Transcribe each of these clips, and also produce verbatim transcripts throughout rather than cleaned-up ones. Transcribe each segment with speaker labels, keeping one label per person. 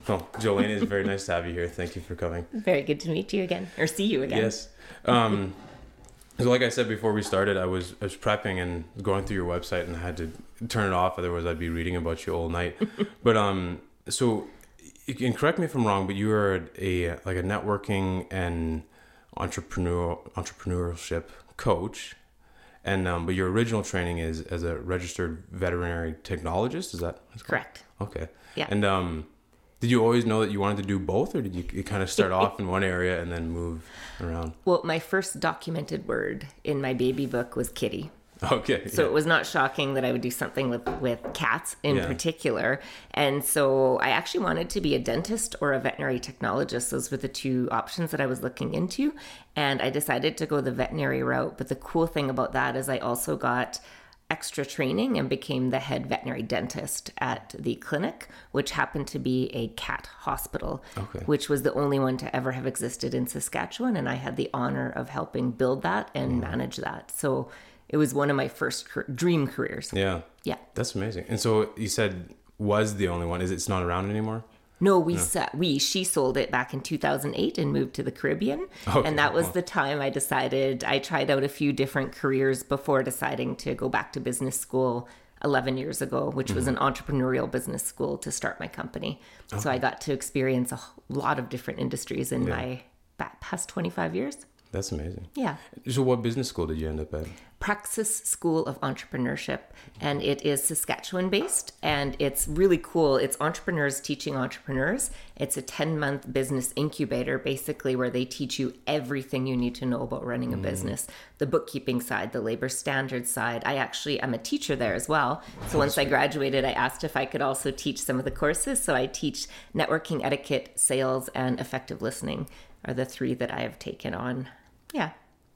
Speaker 1: Oh, Jolene, it's very nice to have you here. Thank you for coming.
Speaker 2: Very good to meet you again, or see you again.
Speaker 1: Yes. Um, so like I said before we started, I was I was prepping and going through your website, and I had to turn it off, otherwise I'd be reading about you all night. But um, so, and correct me if I'm wrong, but you are a like a networking and entrepreneur entrepreneurship coach, and um, but your original training is as a registered veterinary technologist. Is that
Speaker 2: correct?
Speaker 1: Okay.
Speaker 2: Yeah.
Speaker 1: And um. Did you always know that you wanted to do both, or did you, you kind of start off in one area and then move around?
Speaker 2: Well, my first documented word in my baby book was kitty.
Speaker 1: Okay.
Speaker 2: So
Speaker 1: yeah.
Speaker 2: it was not shocking that I would do something with, with cats in
Speaker 1: Yeah.
Speaker 2: particular. And so I actually wanted to be a dentist or a veterinary technologist. Those were the two options that I was looking into. And I decided to go the veterinary route. But the cool thing about that is I also got extra training and became the head veterinary dentist at the clinic, which happened to be a cat hospital,
Speaker 1: Okay.
Speaker 2: which was the only one to ever have existed in Saskatchewan. And I had the honor of helping build that and
Speaker 1: Mm.
Speaker 2: manage that. So it was one of my first car- dream careers.
Speaker 1: Yeah.
Speaker 2: Yeah.
Speaker 1: That's amazing. And so you said was the only one. Is it's not around anymore?
Speaker 2: No, we sa- we she sold it back in two thousand eight and moved to the Caribbean.
Speaker 1: Okay,
Speaker 2: And that was
Speaker 1: wow.
Speaker 2: the time I decided, I tried out a few different careers before deciding to go back to business school eleven years ago, which was an
Speaker 1: Mm-hmm.
Speaker 2: entrepreneurial business school to start my company. So I got to experience a h- lot of different industries in
Speaker 1: Yeah.
Speaker 2: my ba- past twenty-five years.
Speaker 1: That's amazing.
Speaker 2: Yeah.
Speaker 1: So what business school did you end up at?
Speaker 2: Praxis School of Entrepreneurship, and it is Saskatchewan based, and it's really cool. It's entrepreneurs teaching entrepreneurs. It's a ten month business incubator, basically, where they teach you everything you need to know about running a business, the bookkeeping side, the labor standards side. I actually am a teacher there as well. So once I graduated, I asked if I could also teach some of the courses. So I teach networking etiquette, sales, and effective listening are the three that I have taken on. Yeah.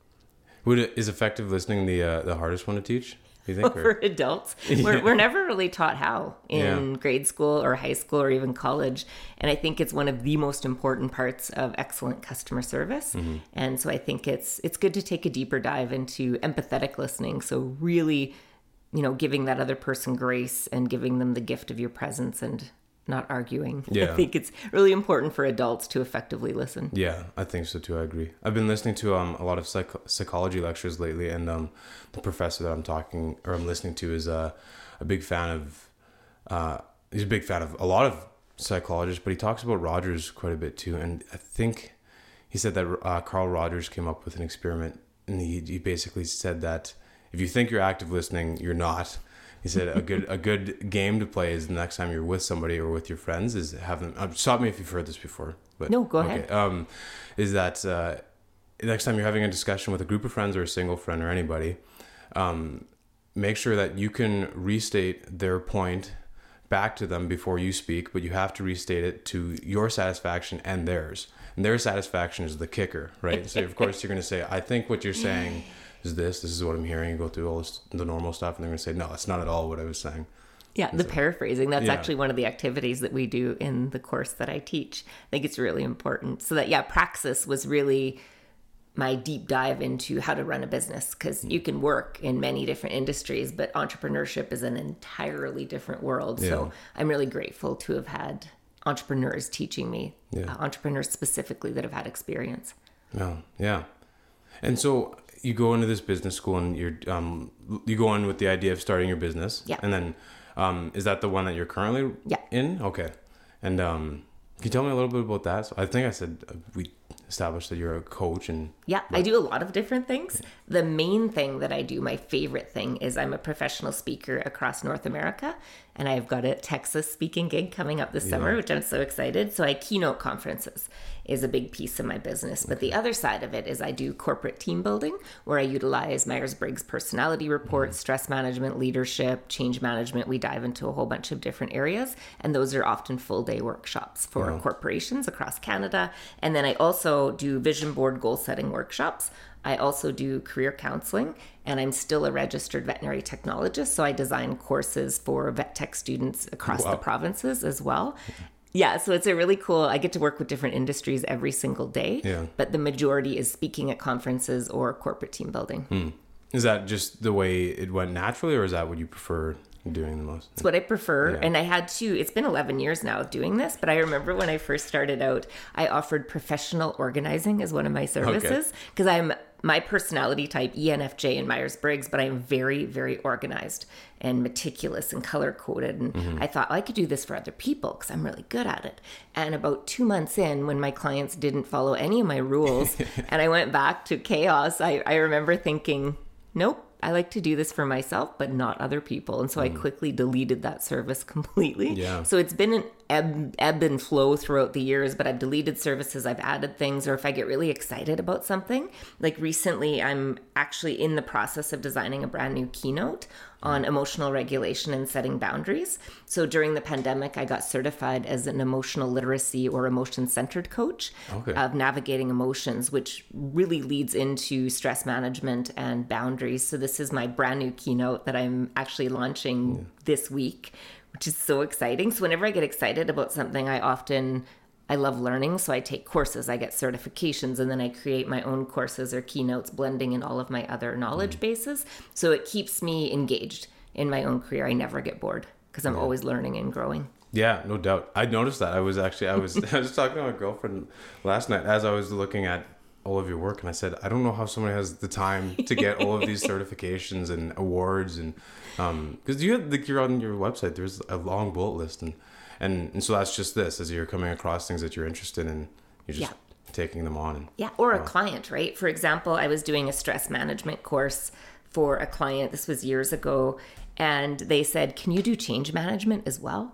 Speaker 1: Would it, is effective listening the uh, the hardest one to teach? Do you think?
Speaker 2: For
Speaker 1: Or?
Speaker 2: adults, we're, we're never really taught how in
Speaker 1: Yeah.
Speaker 2: grade school or high school or even college. And I think it's one of the most important parts of excellent customer service.
Speaker 1: Mm-hmm.
Speaker 2: And so I think it's it's good to take a deeper dive into empathetic listening. So really, you know, giving that other person grace and giving them the gift of your presence and not arguing.
Speaker 1: Yeah.
Speaker 2: I think it's really important for adults to effectively listen.
Speaker 1: Yeah, I think so too. I agree. I've been listening to um a lot of psych- psychology lectures lately, and um the professor that I'm talking or I'm listening to is uh, a big fan of uh he's a big fan of a lot of psychologists, but he talks about Rogers quite a bit too. And I think he said that uh, Carl Rogers came up with an experiment, and he he basically said that if you think you're active listening, you're not. He said a good a good game to play is the next time you're with somebody or with your friends is have them. Uh, stop me if you've heard this before. But
Speaker 2: No, go ahead.
Speaker 1: Um, is that uh, next time you're having a discussion with a group of friends or a single friend or anybody, um, make sure that you can restate their point back to them before you speak, but you have to restate it to your satisfaction and theirs. And their satisfaction is the kicker, right? So of course you're going to say, I think what you're saying is this, this is what I'm hearing. You go through all this, the normal stuff, and they're going to say, no, that's not at all what I was saying.
Speaker 2: Yeah, the paraphrasing. That's
Speaker 1: Yeah.
Speaker 2: actually one of the activities that we do in the course that I teach. I think it's really important. So that, yeah, Praxis was really my deep dive into how to run a business, because you can work in many different industries, but entrepreneurship is an entirely different world.
Speaker 1: Yeah.
Speaker 2: So I'm really grateful to have had entrepreneurs teaching me,
Speaker 1: Yeah.
Speaker 2: uh, entrepreneurs specifically that have had experience.
Speaker 1: Yeah, yeah. And so you go into this business school, and you're um you go in with the idea of starting your business.
Speaker 2: Yeah.
Speaker 1: And then um is that the one that you're currently
Speaker 2: Yeah.
Speaker 1: in? Okay. And um can you tell me a little bit about that? So I think I said uh, we established that you're a coach, and
Speaker 2: Yeah, I do a lot of different things. The main thing that I do, my favorite thing, is I'm a professional speaker across North America, and I've got a Texas speaking gig coming up this summer, which I'm so excited. So I keynote conferences is a big piece of my business. But the other side of it is I do corporate team building, where I utilize Myers-Briggs personality reports, stress management, leadership, change management. We dive into a whole bunch of different areas, and those are often full day workshops for
Speaker 1: Yeah.
Speaker 2: corporations across Canada. And then I also do vision board goal setting workshops. I also do career counseling, and I'm still a registered veterinary technologist. So I design courses for vet tech students across
Speaker 1: Wow.
Speaker 2: the provinces as well. Yeah, so it's a really cool, I get to work with different industries every single day,
Speaker 1: Yeah.
Speaker 2: but the majority is speaking at conferences or corporate team building.
Speaker 1: Is that just the way it went naturally, or is that what you prefer? doing the most.
Speaker 2: It's what I prefer.
Speaker 1: Yeah.
Speaker 2: And I had to, it's been eleven years now of doing this, but I remember when I first started out, I offered professional organizing as one of my services because I'm my personality type, E N F J and Myers-Briggs, but I'm very, very organized and meticulous and color-coded. And mm-hmm. I thought, well, I could do this for other people because I'm really good at it. And about two months in, when my clients didn't follow any of my rules and I went back to chaos, I, I remember thinking, nope. I like to do this for myself, but not other people. And so mm. I quickly deleted that service completely.
Speaker 1: Yeah.
Speaker 2: So it's been an ebb, ebb and flow throughout the years, but I've deleted services, I've added things, or if I get really excited about something, like recently I'm actually in the process of designing a brand new keynote on emotional regulation and setting boundaries. So during the pandemic, I got certified as an emotional literacy or emotion-centered coach okay. of navigating emotions, which really leads into stress management and boundaries. So this is my brand new keynote that I'm actually launching yeah. this week, which is so exciting. So whenever I get excited about something, I often... I love learning, so I take courses, I get certifications, and then I create my own courses or keynotes, blending in all of my other knowledge mm. bases. So it keeps me engaged in my own career. I never get bored because I'm yeah. always learning and growing.
Speaker 1: Yeah, no doubt. I noticed that. I was actually, I was, I was talking to my girlfriend last night as I was looking at all of your work, and I said, I don't know how someone has the time to get all of these certifications and awards, and um, because you had like you're on your website, there's a long bullet list, and. And and so that's just this, as you're coming across things that you're interested in, you're just yeah. taking them on. And,
Speaker 2: yeah, or wow. a client, right? For example, I was doing a stress management course for a client. This was years ago. And they said, can you do change management as well?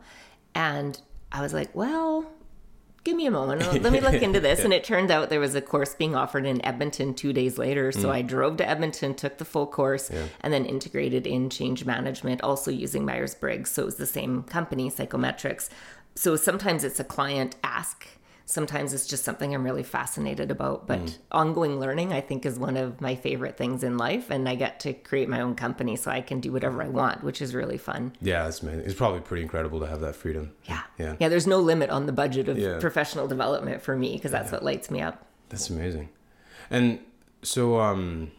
Speaker 2: And I was like, well, give me a moment. Let me look into this. yeah. And it turned out there was a course being offered in Edmonton two days later. So mm. I drove to Edmonton, took the full course, yeah. and then integrated in change management, also using Myers-Briggs. So it was the same company, Psychometrics. So sometimes it's a client ask. Sometimes it's just something I'm really fascinated about. But mm. ongoing learning, I think, is one of my favorite things in life. And I get to create my own company so I can do whatever I want, which is really fun.
Speaker 1: Yeah, that's amazing. It's probably pretty incredible to have that freedom.
Speaker 2: Yeah.
Speaker 1: Yeah.
Speaker 2: Yeah, there's no limit on the budget of
Speaker 1: yeah.
Speaker 2: professional development for me because that's yeah. what lights me up.
Speaker 1: That's amazing. And so um,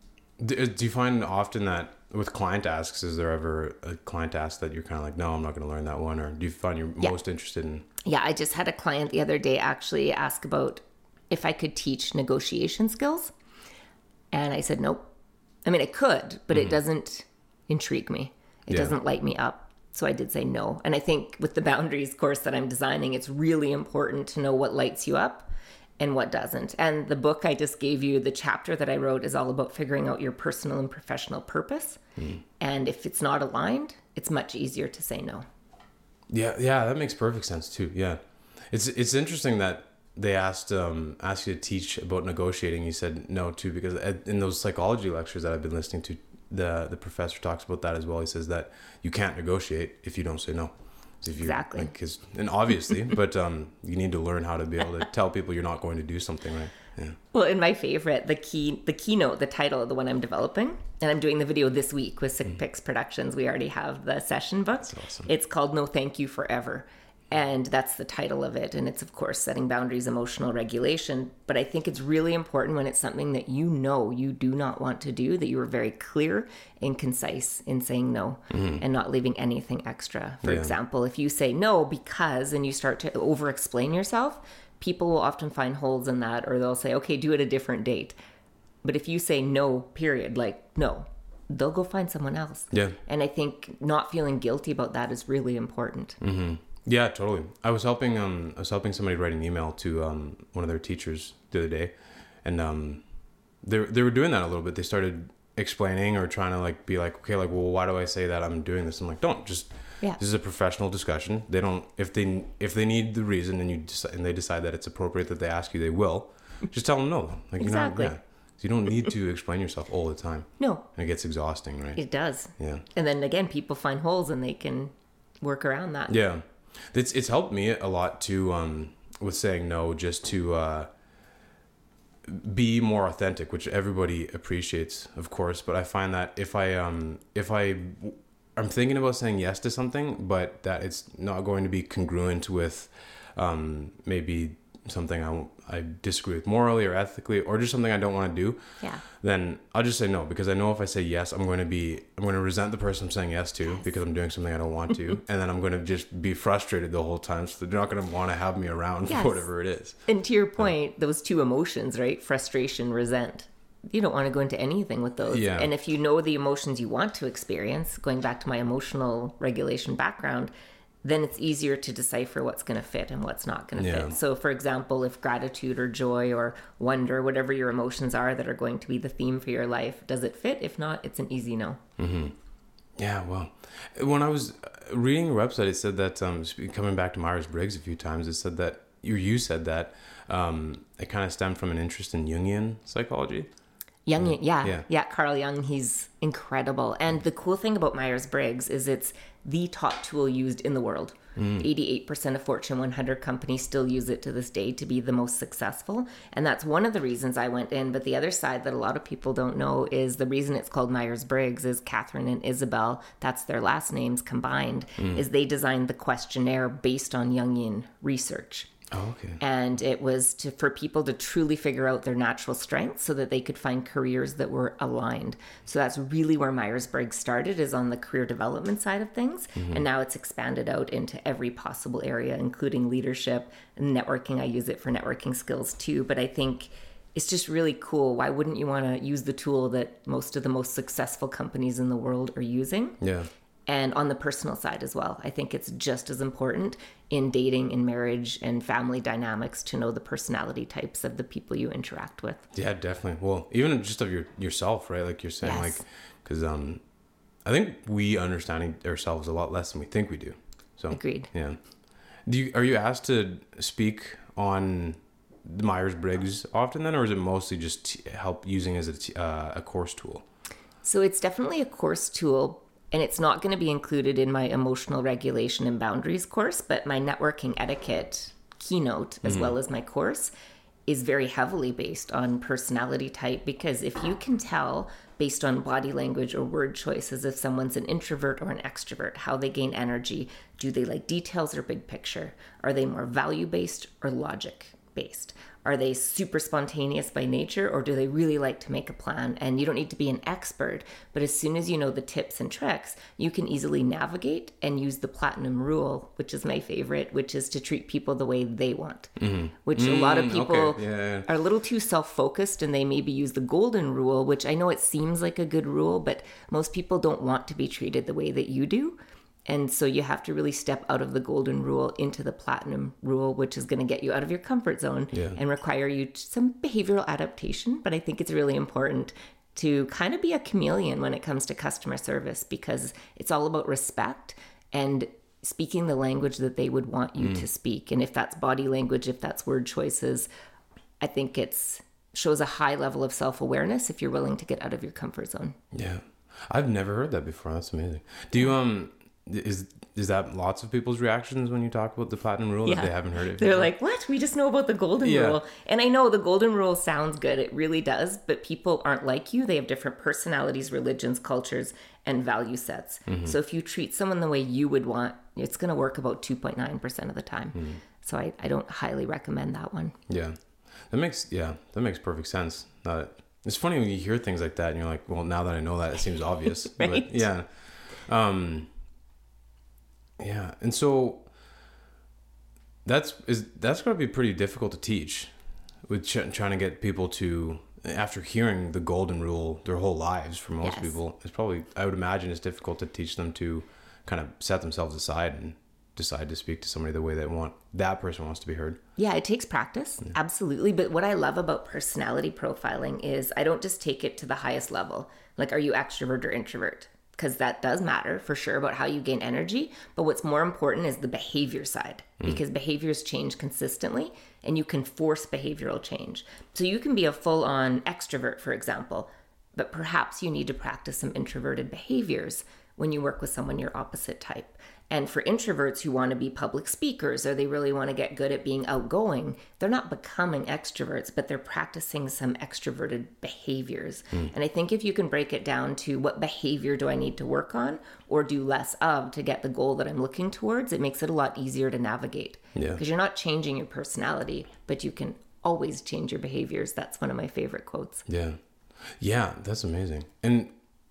Speaker 1: do, do you find often that with client asks, is there ever a client ask that you're kind of like, no, I'm not going to learn that one? Or do you find you're yeah. most interested in...
Speaker 2: Yeah, I just had a client the other day actually ask about if I could teach negotiation skills. And I said, nope. I mean, I could, but mm-hmm. it doesn't intrigue me. It yeah. doesn't light me up. So I did say no. And I think with the boundaries course that I'm designing, it's really important to know what lights you up and what doesn't. And the book I just gave you, the chapter that I wrote, is all about figuring out your personal and professional purpose. Mm. And if it's not aligned, it's much easier to say no.
Speaker 1: Yeah, yeah, that makes perfect sense too. Yeah, it's it's interesting that they asked um asked you to teach about negotiating. You said no too, because in those psychology lectures that I've been listening to, the the professor talks about that as well. He says that you can't negotiate if you don't say no. If you,
Speaker 2: exactly.
Speaker 1: Like, 'cause, and obviously, but um, you need to learn how to be able to tell people you're not going to do something, right? Yeah.
Speaker 2: Well, in my favorite, the key, the keynote, the title of the one I'm developing, and I'm doing the video this week with Sick mm. Picks Productions. We already have the session booked.
Speaker 1: That's awesome.
Speaker 2: It's called No Thank You Forever. And that's the title of it. And it's, of course, setting boundaries, emotional regulation. But I think it's really important when it's something that you know you do not want to do, that you are very clear and concise in saying no mm-hmm. and not leaving anything extra. For yeah. example, if you say no because, and you start to over-explain yourself, people will often find holes in that, or they'll say, okay, do it a different date. But if you say no, period, like no, they'll go find someone else.
Speaker 1: Yeah.
Speaker 2: And I think not feeling guilty about that is really important.
Speaker 1: Mm-hmm. Yeah, totally. I was helping um I was helping somebody write an email to um one of their teachers the other day, and um they they were doing that a little bit. They started explaining or trying to like be like, okay, like, well, why do I say that I'm doing this? I'm like, don't just yeah. This is a professional discussion. They don't if they if they need the reason and you decide, and they decide that it's appropriate that they ask you, they will. Just tell them no. Like
Speaker 2: exactly.
Speaker 1: You know, yeah. So you don't need to explain yourself all the time.
Speaker 2: No.
Speaker 1: And it gets exhausting, right?
Speaker 2: It does.
Speaker 1: Yeah.
Speaker 2: And then again, people find holes and they can work around that.
Speaker 1: Yeah. It's it's helped me a lot to um with saying no, just to uh be more authentic, which everybody appreciates, of course. But I find that if I um if I I'm thinking about saying yes to something, but that it's not going to be congruent with um maybe something I, I disagree with morally or ethically, or just something I don't want to do,
Speaker 2: Yeah.
Speaker 1: then I'll just say no, because I know if I say yes, I'm going to be, I'm going to resent the person I'm saying yes to yes. because I'm doing something I don't want to. And then I'm going to just be frustrated the whole time. So they're not going to want to have me around yes. for whatever it is.
Speaker 2: And to your point, yeah. those two emotions, right? Frustration, resent. You don't want to go into anything with those.
Speaker 1: Yeah.
Speaker 2: And if you know the emotions you want to experience, going back to my emotional regulation background, then it's easier to decipher what's going to fit and what's not going to
Speaker 1: yeah.
Speaker 2: fit. So, for example, if gratitude or joy or wonder, whatever your emotions are that are going to be the theme for your life, does it fit? If not, it's an easy no.
Speaker 1: Mm-hmm. Yeah, well, when I was reading your website, it said that, um, coming back to Myers-Briggs a few times, it said that, you, you said that um, it kind of stemmed from an interest in Jungian psychology.
Speaker 2: Jungian, yeah,
Speaker 1: yeah,
Speaker 2: yeah. Carl Jung, he's incredible. And the cool thing about Myers-Briggs is it's the top tool used in the world. Mm. eighty-eight percent of Fortune one hundred companies still use it to this day to be the most successful. And that's one of the reasons I went in. But the other side that a lot of people don't know is the reason it's called Myers-Briggs is Catherine and Isabel, that's their last names combined, mm. is they designed the questionnaire based on Jungian research.
Speaker 1: Oh, okay.
Speaker 2: And it was to for people to truly figure out their natural strengths so that they could find careers that were aligned. So that's really where Myers-Briggs started, is on the career development side of things. Mm-hmm. And now it's expanded out into every possible area, including leadership and networking. I use it for networking skills too. But I think it's just really cool. Why wouldn't you want to use the tool that most of the most successful companies in the world are using?
Speaker 1: Yeah.
Speaker 2: And on the personal side as well. I think it's just as important in dating, in marriage, and family dynamics to know the personality types of the people you interact with.
Speaker 1: Yeah, definitely. Well, even just of your yourself, right? Like you're saying,
Speaker 2: yes.
Speaker 1: like, because um, I think we understand ourselves a lot less than we think we do. So
Speaker 2: agreed.
Speaker 1: Yeah. Do you are you asked to speak on the Myers-Briggs often then, or is it mostly just t- help using as a, t- uh, a course tool?
Speaker 2: So it's definitely a course tool. And it's not going to be included in my emotional regulation and boundaries course, but my networking etiquette keynote, as mm-hmm. well as my course, is very heavily based on personality type. Because if you can tell based on body language or word choices if someone's an introvert or an extrovert, how they gain energy, do they like details or big picture? Are they more value-based or logic-based? Are they super spontaneous by nature, or do they really like to make a plan? And you don't need to be an expert, but as soon as you know the tips and tricks, you can easily navigate and use the platinum rule, which is my favorite, which is to treat people the way they want. Mm-hmm. Which mm, a lot of people
Speaker 1: okay. yeah.
Speaker 2: are a little too self-focused, and they maybe use the golden rule, which I know it seems like a good rule, but most people don't want to be treated the way that you do. And so you have to really step out of the golden rule into the platinum rule, which is going to get you out of your comfort zone
Speaker 1: yeah.
Speaker 2: and require you to some behavioral adaptation. But I think it's really important to kind of be a chameleon when it comes to customer service, because it's all about respect and speaking the language that they would want you mm. to speak. And if that's body language, if that's word choices, I think it's shows a high level of self-awareness if you're willing to get out of your comfort zone.
Speaker 1: Yeah. I've never heard that before. That's amazing. Do you, um... Is is that lots of people's reactions when you talk about the platinum rule
Speaker 2: yeah.
Speaker 1: that they haven't heard it?
Speaker 2: They're before? Like, what? We just know about the golden
Speaker 1: yeah.
Speaker 2: rule. And I know the golden rule sounds good. It really does. But people aren't like you. They have different personalities, religions, cultures, and value sets. Mm-hmm. So if you treat someone the way you would want, it's going to work about two point nine percent of the time. Mm-hmm. So I, I don't highly recommend that one.
Speaker 1: Yeah. That makes, yeah, that makes perfect sense. That it's funny when you hear things like that and you're like, well, now that I know that, it seems obvious.
Speaker 2: right?
Speaker 1: But yeah. Um, Yeah, and so that's is that's going to be pretty difficult to teach, with ch- trying to get people to, after hearing the golden rule their whole lives. For most
Speaker 2: yes.
Speaker 1: people, it's probably, I would imagine, it's difficult to teach them to kind of set themselves aside and decide to speak to somebody the way they want that person wants to be heard.
Speaker 2: Yeah, it takes practice, yeah. absolutely. But what I love about personality profiling is I don't just take it to the highest level. Like, are you extrovert or introvert? Because that does matter for sure about how you gain energy. But what's more important is the behavior side, mm. because behaviors change consistently and you can force behavioral change. So you can be a full-on extrovert, for example, but perhaps you need to practice some introverted behaviors when you work with someone your opposite type. And for introverts who want to be public speakers or they really want to get good at being outgoing, they're not becoming extroverts, but they're practicing some extroverted behaviors. Mm. And I think if you can break it down to what behavior do I need to work on or do less of to get the goal that I'm looking towards, it makes it a lot easier to navigate.
Speaker 1: Yeah.
Speaker 2: Because you're not changing your personality, but you can always change your behaviors. That's one of my favorite quotes.
Speaker 1: Yeah. Yeah, that's amazing. And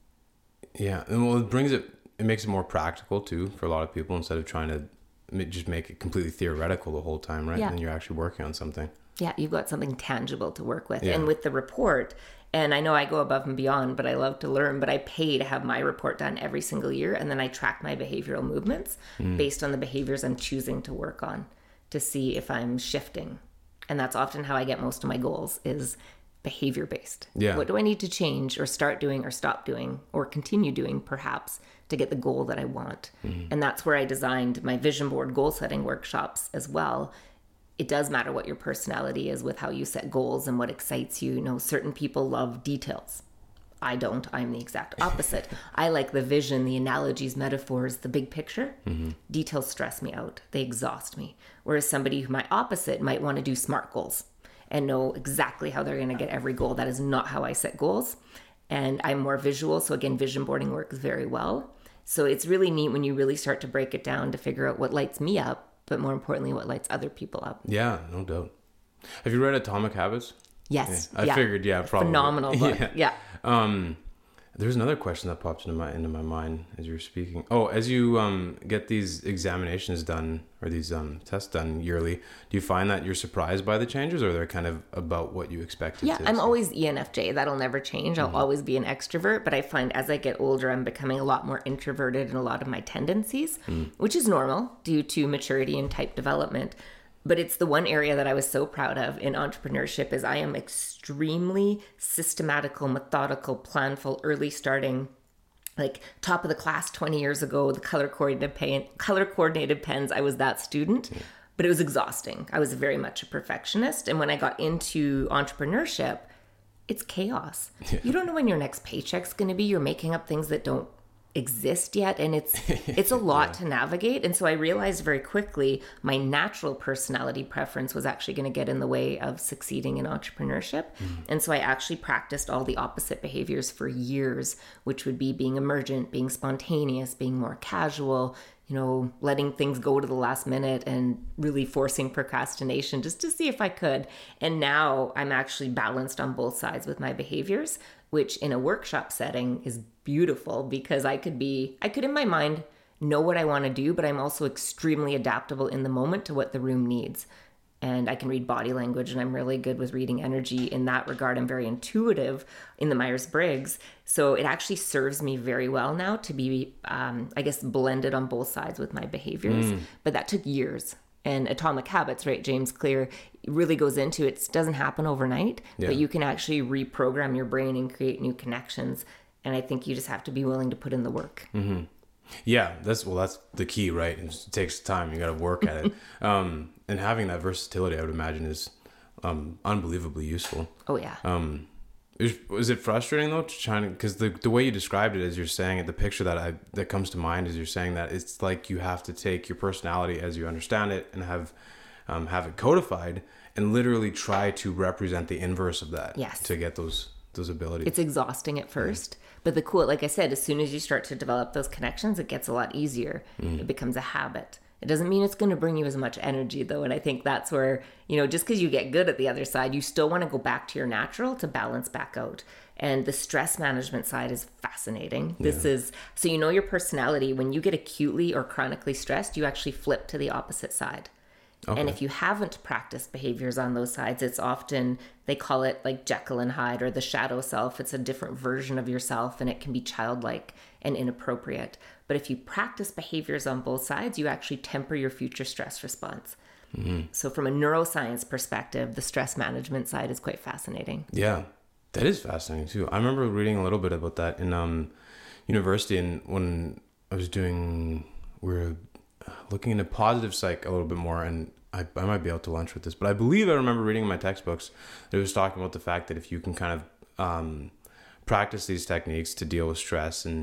Speaker 1: yeah, and well, it brings it, it makes it more practical too for a lot of people instead of trying to just make it completely theoretical the whole time, right?
Speaker 2: Yeah.
Speaker 1: And then you're actually working on something.
Speaker 2: Yeah, you've got something tangible to work with.
Speaker 1: Yeah.
Speaker 2: And with the report, and I know I go above and beyond, but I love to learn, but I pay to have my report done every single year. And then I track my behavioral movements mm. based on the behaviors I'm choosing to work on to see if I'm shifting. And that's often how I get most of my goals is behavior based.
Speaker 1: Yeah.
Speaker 2: What do I need to change or start doing or stop doing or continue doing perhaps to get the goal that I want? Mm-hmm. And that's where I designed my vision board goal setting workshops as well. It does matter what your personality is with how you set goals and what excites you. You know, certain people love details. I don't. I'm the exact opposite. I like the vision, the analogies, metaphors, the big picture. Mm-hmm. Details stress me out. They exhaust me. Whereas somebody who my opposite might want to do SMART goals and know exactly how they're going to get every goal. That is not how I set goals. And I'm more visual. So again, vision boarding works very well. So it's really neat when you really start to break it down to figure out what lights me up, but more importantly, what lights other people up.
Speaker 1: Yeah, no doubt. Have you read Atomic Habits?
Speaker 2: Yes.
Speaker 1: Yeah. I
Speaker 2: yeah.
Speaker 1: figured, yeah, probably.
Speaker 2: Phenomenal book. Yeah.
Speaker 1: yeah. Um, there's another question that popped into my into my mind as you were speaking. Oh, as you um get these examinations done or these um tests done yearly, do you find that you're surprised by the changes, or they're kind of about what you expected?
Speaker 2: Yeah,
Speaker 1: to
Speaker 2: I'm
Speaker 1: see?
Speaker 2: always E N F J. That'll never change. I'll mm-hmm. always be an extrovert, but I find as I get older, I'm becoming a lot more introverted in a lot of my tendencies, mm. which is normal due to maturity and type development. But it's the one area that I was so proud of in entrepreneurship is I am extremely systematical, methodical, planful, early starting, like top of the class twenty years ago, the color coordinated pen, color coordinated pens. I was that student, yeah. but it was exhausting. I was very much a perfectionist. And when I got into entrepreneurship, it's chaos. Yeah. You don't know when your next paycheck's going to be. You're making up things that don't exist yet, and it's it's a lot yeah. to navigate. And so I realized very quickly my natural personality preference was actually going to get in the way of succeeding in entrepreneurship. Mm. And so I actually practiced all the opposite behaviors for years, which would be being emergent, being spontaneous, being more casual, you know, letting things go to the last minute and really forcing procrastination just to see if I could. And now I'm actually balanced on both sides with my behaviors, which in a workshop setting is beautiful because I could be, I could in my mind know what I want to do, but I'm also extremely adaptable in the moment to what the room needs. And I can read body language, and I'm really good with reading energy in that regard. I'm very intuitive in the Myers-Briggs. So it actually serves me very well now to be, um, I guess, blended on both sides with my behaviors. Mm. But that took years. And Atomic Habits, right, James Clear, really goes into it. It doesn't happen overnight, yeah. but you can actually reprogram your brain and create new connections. And I think you just have to be willing to put in the work.
Speaker 1: Mm-hmm. Yeah, that's well, that's the key, right? It just takes time. You got to work at it. um, and having that versatility, I would imagine, is um, unbelievably useful.
Speaker 2: Oh, yeah.
Speaker 1: Um, is, was it frustrating, though, to try to, because the, the way you described it as you're saying it, the picture that I that comes to mind as you're saying that, it's like you have to take your personality as you understand it and have um, have it codified and literally try to represent the inverse of that.
Speaker 2: Yes.
Speaker 1: To get those those abilities.
Speaker 2: It's exhausting at first. Yeah. But the cool, like I said, as soon as you start to develop those connections, it gets a lot easier. Mm. It becomes a habit. It doesn't mean it's going to bring you as much energy, though. And I think that's where, you know, just because you get good at the other side, you still want to go back to your natural to balance back out. And the stress management side is fascinating. Yeah. This is, so you know your personality. When you get acutely or chronically stressed, you actually flip to the opposite side. Okay. And if you haven't practiced behaviors on those sides, it's often, they call it like Jekyll and Hyde or the shadow self. It's a different version of yourself, and it can be childlike and inappropriate. But if you practice behaviors on both sides, you actually temper your future stress response. Mm-hmm. So from a neuroscience perspective, the stress management side is quite fascinating.
Speaker 1: Yeah, that is fascinating too. I remember reading a little bit about that in um, university, and when I was doing, we were looking into positive psych a little bit more, and I, I might be out to lunch with this, but I believe I remember reading in my textbooks that it was talking about the fact that if you can kind of um, practice these techniques to deal with stress and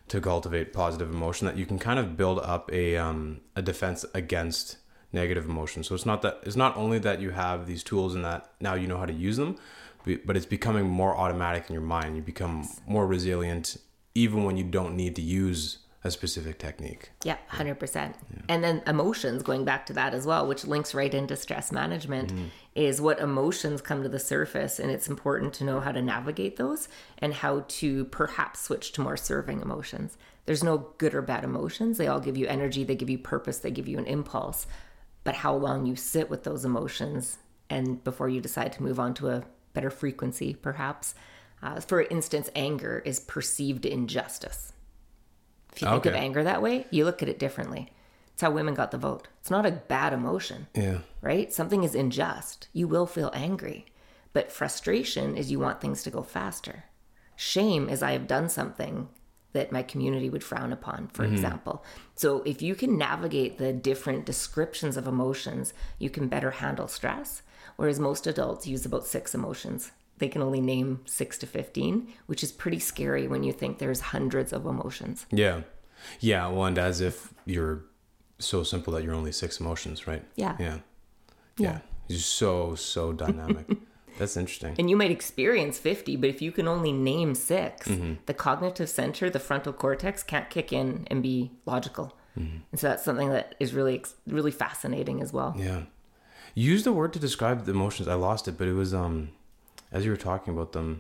Speaker 1: to cultivate positive emotion, that you can kind of build up a um a defense against negative emotion. So it's not that it's not only that you have these tools and that now you know how to use them, but it's becoming more automatic in your mind. You become more resilient even when you don't need to use a specific technique.
Speaker 2: Yeah, one hundred percent. Yeah. And then emotions, going back to that as well, which links right into stress management, mm-hmm. is what emotions come to the surface. And it's important to know how to navigate those and how to perhaps switch to more serving emotions. There's no good or bad emotions. They all give you energy. They give you purpose. They give you an impulse. But how long you sit with those emotions and before you decide to move on to a better frequency, perhaps. Uh, for instance, anger is perceived injustice. If you think okay. of anger that way, you look at it differently. It's how women got the vote. It's not a bad emotion,
Speaker 1: yeah.
Speaker 2: right? Something is unjust. You will feel angry. But frustration is you want things to go faster. Shame is I have done something that my community would frown upon, for mm-hmm. example. So if you can navigate the different descriptions of emotions, you can better handle stress. Whereas most adults use about six emotions. They can only name six to fifteen, which is pretty scary when you think there's hundreds of emotions.
Speaker 1: Yeah. Yeah. Well, and as if you're so simple that you're only six emotions, right?
Speaker 2: Yeah.
Speaker 1: Yeah. Yeah. yeah. You're so, so dynamic. That's interesting.
Speaker 2: And you might experience fifty, but if you can only name six,
Speaker 1: mm-hmm.
Speaker 2: the cognitive center, the frontal cortex, can't kick in and be logical.
Speaker 1: Mm-hmm.
Speaker 2: And so that's something that is really, really fascinating as well.
Speaker 1: Yeah. You used a word to describe the emotions. I lost it, but it was, um, as you were talking about them.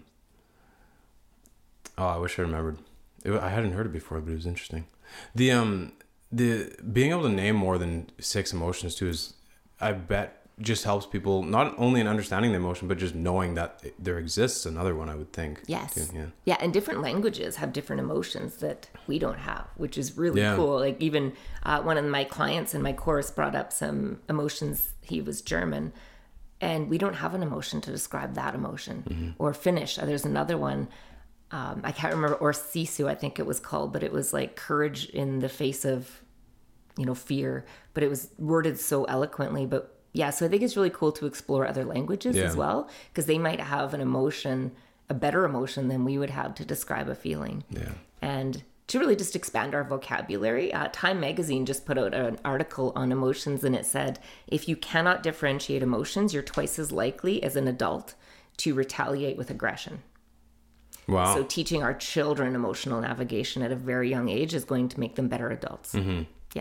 Speaker 1: Oh, I wish I remembered. It, I hadn't heard it before, but it was interesting. The, um, the being able to name more than six emotions too is, I bet, just helps people not only in understanding the emotion, but just knowing that there exists another one, I would think.
Speaker 2: Yes.
Speaker 1: Too. Yeah.
Speaker 2: Yeah. And different languages have different emotions that we don't have, which is really
Speaker 1: yeah.
Speaker 2: cool. Like even uh, one of my clients in my course brought up some emotions. He was German and we don't have an emotion to describe that emotion.
Speaker 1: Mm-hmm.
Speaker 2: Or Finnish. There's another one. Um, I can't remember, or Sisu, I think it was called, but it was like courage in the face of, you know, fear, but it was worded so eloquently. But yeah, so I think it's really cool to explore other languages
Speaker 1: yeah.
Speaker 2: as well, because they might have an emotion, a better emotion than we would have to describe a feeling.
Speaker 1: Yeah.
Speaker 2: And to really just expand our vocabulary, uh, Time Magazine just put out an article on emotions, and it said, if you cannot differentiate emotions, you're twice as likely as an adult to retaliate with aggression.
Speaker 1: Wow.
Speaker 2: So teaching our children emotional navigation at a very young age is going to make them better adults.
Speaker 1: Mm-hmm.
Speaker 2: Yeah.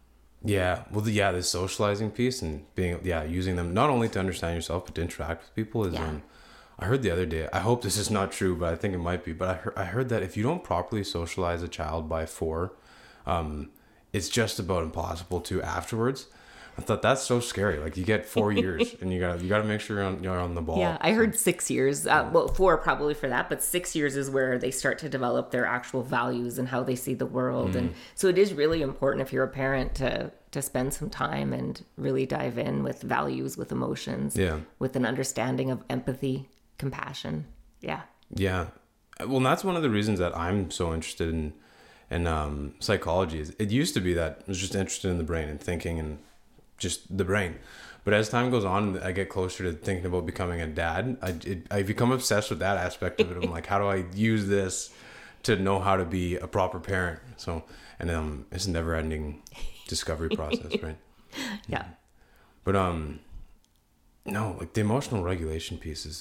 Speaker 1: Yeah. Well, the, yeah, the socializing piece and being, yeah, using them not only to understand yourself, but to interact with people is,
Speaker 2: yeah.
Speaker 1: um, I heard the other day, I hope this is not true, but I think it might be, but I heard, I heard that if you don't properly socialize a child by four, um, it's just about impossible to afterwards. I thought that's so scary. Like you get four years and you gotta, you gotta make sure you're on, you're on the ball.
Speaker 2: Yeah. I heard six years, uh, well, four probably for that, but six years is where they start to develop their actual values and how they see the world. Mm. And so it is really important if you're a parent to, to spend some time and really dive in with values, with emotions,
Speaker 1: yeah.
Speaker 2: with an understanding of empathy, compassion. Yeah.
Speaker 1: Yeah. Well, and that's one of the reasons that I'm so interested in, in um, psychology. Is it used to be that I was just interested in the brain and thinking and just the brain. But as time goes on, I get closer to thinking about becoming a dad. I, it, I become obsessed with that aspect of it. I'm like, how do I use this to know how to be a proper parent? So, and um, it's a never ending discovery process, right?
Speaker 2: Yeah.
Speaker 1: But um, no, like the emotional regulation piece is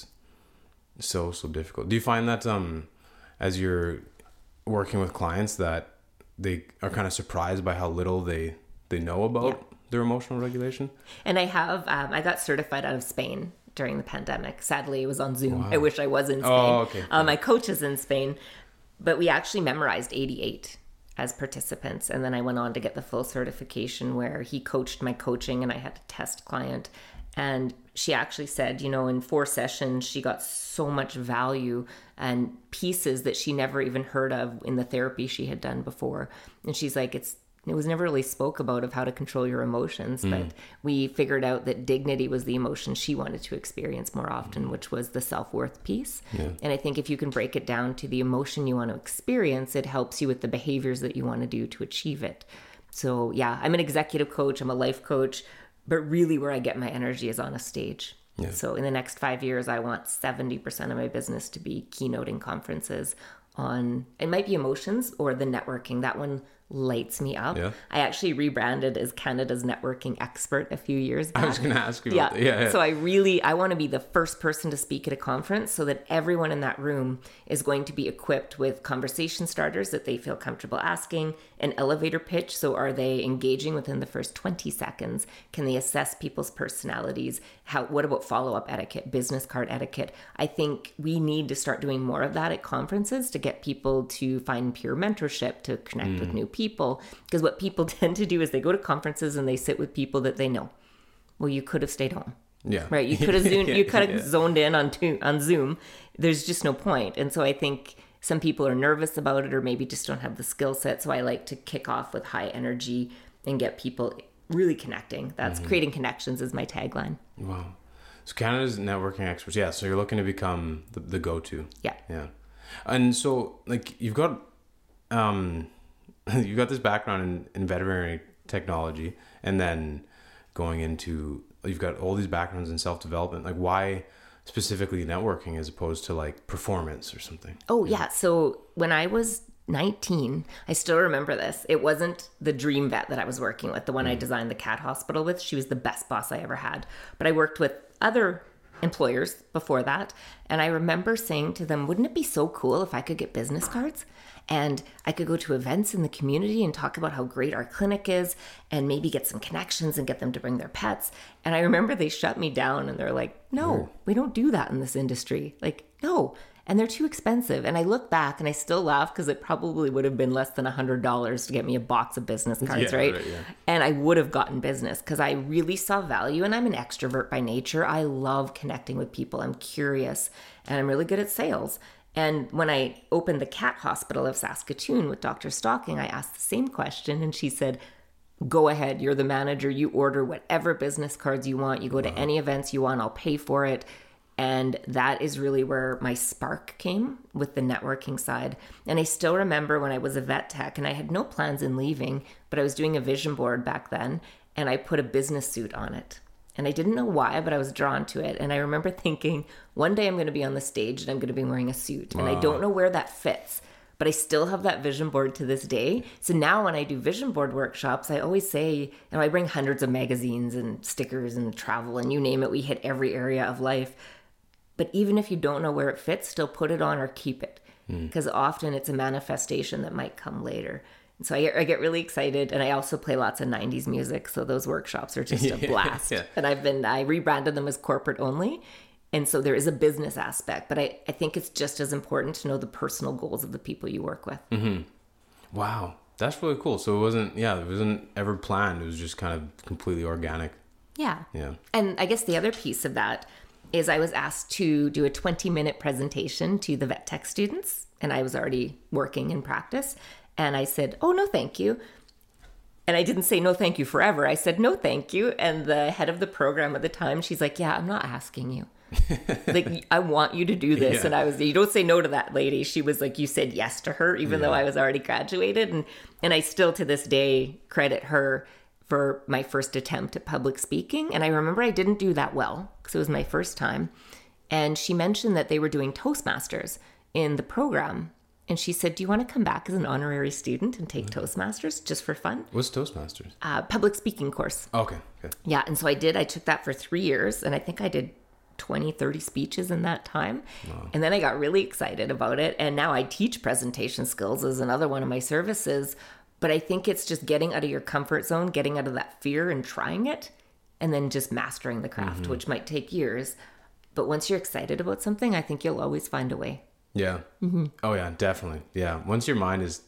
Speaker 1: so, so difficult. Do you find that um, as you're working with clients that they are kind of surprised by how little they, they know about yeah. their emotional regulation?
Speaker 2: And I have, um, I got certified out of Spain during the pandemic. Sadly, it was on Zoom.
Speaker 1: Wow.
Speaker 2: I wish I was in Spain.
Speaker 1: Oh, okay.
Speaker 2: Um, my coach is in Spain, but we actually memorized eighty-eight as participants. And then I went on to get the full certification where he coached my coaching and I had to test client. And she actually said, you know, in four sessions, she got so much value and pieces that she never even heard of in the therapy she had done before. And she's like, it's, it was never really spoke about of how to control your emotions, mm. but we figured out that dignity was the emotion she wanted to experience more often, which was the self-worth piece.
Speaker 1: Yeah.
Speaker 2: And I think if you can break it down to the emotion you want to experience, it helps you with the behaviors that you want to do to achieve it. So yeah, I'm an executive coach, I'm a life coach, but really where I get my energy is on a stage. Yeah. So in the next five years, I want seventy percent of my business to be keynoting conferences on, it might be emotions or the networking. That one lights me up.
Speaker 1: Yeah.
Speaker 2: I actually rebranded as Canada's networking expert a few years back.
Speaker 1: I was going to ask you
Speaker 2: Yeah.
Speaker 1: about that. Yeah, yeah.
Speaker 2: So I really, I want to be the first person to speak at a conference so that everyone in that room is going to be equipped with conversation starters that they feel comfortable asking, an elevator pitch. So are they engaging within the first twenty seconds? Can they assess people's personalities? How, what about follow-up etiquette, business card etiquette? I think we need to start doing more of that at conferences to get people to find peer mentorship, to connect mm. with new people. Because what people tend to do is they go to conferences and they sit with people that they know. Well, you could have stayed home.
Speaker 1: Yeah.
Speaker 2: Right. You could have zoomed,
Speaker 1: yeah,
Speaker 2: you could have
Speaker 1: yeah.
Speaker 2: zoned in on to, on Zoom. There's just no point. And so I think some people are nervous about it or maybe just don't have the skill set. So I like to kick off with high energy and get people really connecting. That's mm-hmm. creating connections is my tagline.
Speaker 1: Wow. So Canada's networking experts. Yeah. So you're looking to become the, the go-to.
Speaker 2: Yeah.
Speaker 1: Yeah. And so like you've got, um, you've got this background in, in veterinary technology and then going into, you've got all these backgrounds in self-development. Like why specifically networking as opposed to like performance or something?
Speaker 2: Oh yeah. So when I was nineteen, I still remember this. It wasn't the dream vet that I was working with, the one mm. I designed the cat hospital with. She was the best boss I ever had. But I worked with other employers before that. And I remember saying to them, wouldn't it be so cool if I could get business cards? And I could go to events in the community and talk about how great our clinic is and maybe get some connections and get them to bring their pets. And I remember they shut me down and they're like, no, mm. we don't do that in this industry. Like, no. And they're too expensive. And I look back and I still laugh because it probably would have been less than one hundred dollars to get me a box of business cards,
Speaker 1: yeah,
Speaker 2: right?
Speaker 1: right yeah.
Speaker 2: And I would have gotten business because I really saw value. And I'm an extrovert by nature. I love connecting with people. I'm curious and I'm really good at sales. And when I opened the cat hospital of Saskatoon with Doctor Stocking, I asked the same question. And she said, go ahead. You're the manager. You order whatever business cards you want. You go to wow. any events you want. I'll pay for it. And that is really where my spark came with the networking side. And I still remember when I was a vet tech and I had no plans in leaving, but I was doing a vision board back then and I put a business suit on it. And I didn't know why, but I was drawn to it. And I remember thinking, one day I'm going to be on the stage and I'm going to be wearing a suit. Wow. And I don't know where that fits, but I still have that vision board to this day. So now when I do vision board workshops, I always say, you know, I bring hundreds of magazines and stickers and travel and you name it, we hit every area of life. But even if you don't know where it fits, still put it on or keep it. Because mm. often it's a manifestation that might come later. And so I get, I get really excited. And I also play lots of nineties music. So those workshops are just a blast. yeah. And I've been, I rebranded them as corporate only. And so there is a business aspect. But I, I think it's just as important to know the personal goals of the people you work with.
Speaker 1: Mm-hmm. Wow. That's really cool. So it wasn't, yeah, it wasn't ever planned. It was just kind of completely organic.
Speaker 2: Yeah.
Speaker 1: Yeah.
Speaker 2: And I guess the other piece of that is I was asked to do a twenty minute presentation to the vet tech students and I was already working in practice and I said, oh, no, thank you. And I didn't say no, thank you forever. I said, no, thank you. And the head of the program at the time, she's like, yeah, I'm not asking you. Like, I want you to do this. Yeah. And I was, you don't say no to that lady. She was like, you said yes to her, even yeah. though I was already graduated. And, and I still to this day credit her for my first attempt at public speaking. And I remember I didn't do that well because it was my first time. And she mentioned that they were doing Toastmasters in the program. And she said, do you want to come back as an honorary student and take mm-hmm. Toastmasters just for fun?
Speaker 1: What's Toastmasters?
Speaker 2: Uh, public speaking course.
Speaker 1: Okay. okay.
Speaker 2: Yeah. And so I did. I took that for three years. And I think I did twenty, thirty speeches in that time. Wow. And then I got really excited about it. And now I teach presentation skills as another one of my services. But I think it's just getting out of your comfort zone, getting out of that fear and trying it, and then just mastering the craft, mm-hmm. which might take years. But once you're excited about something, I think you'll always find a way.
Speaker 1: Yeah.
Speaker 2: Mm-hmm.
Speaker 1: Oh, yeah, definitely. Yeah. Once your mind is,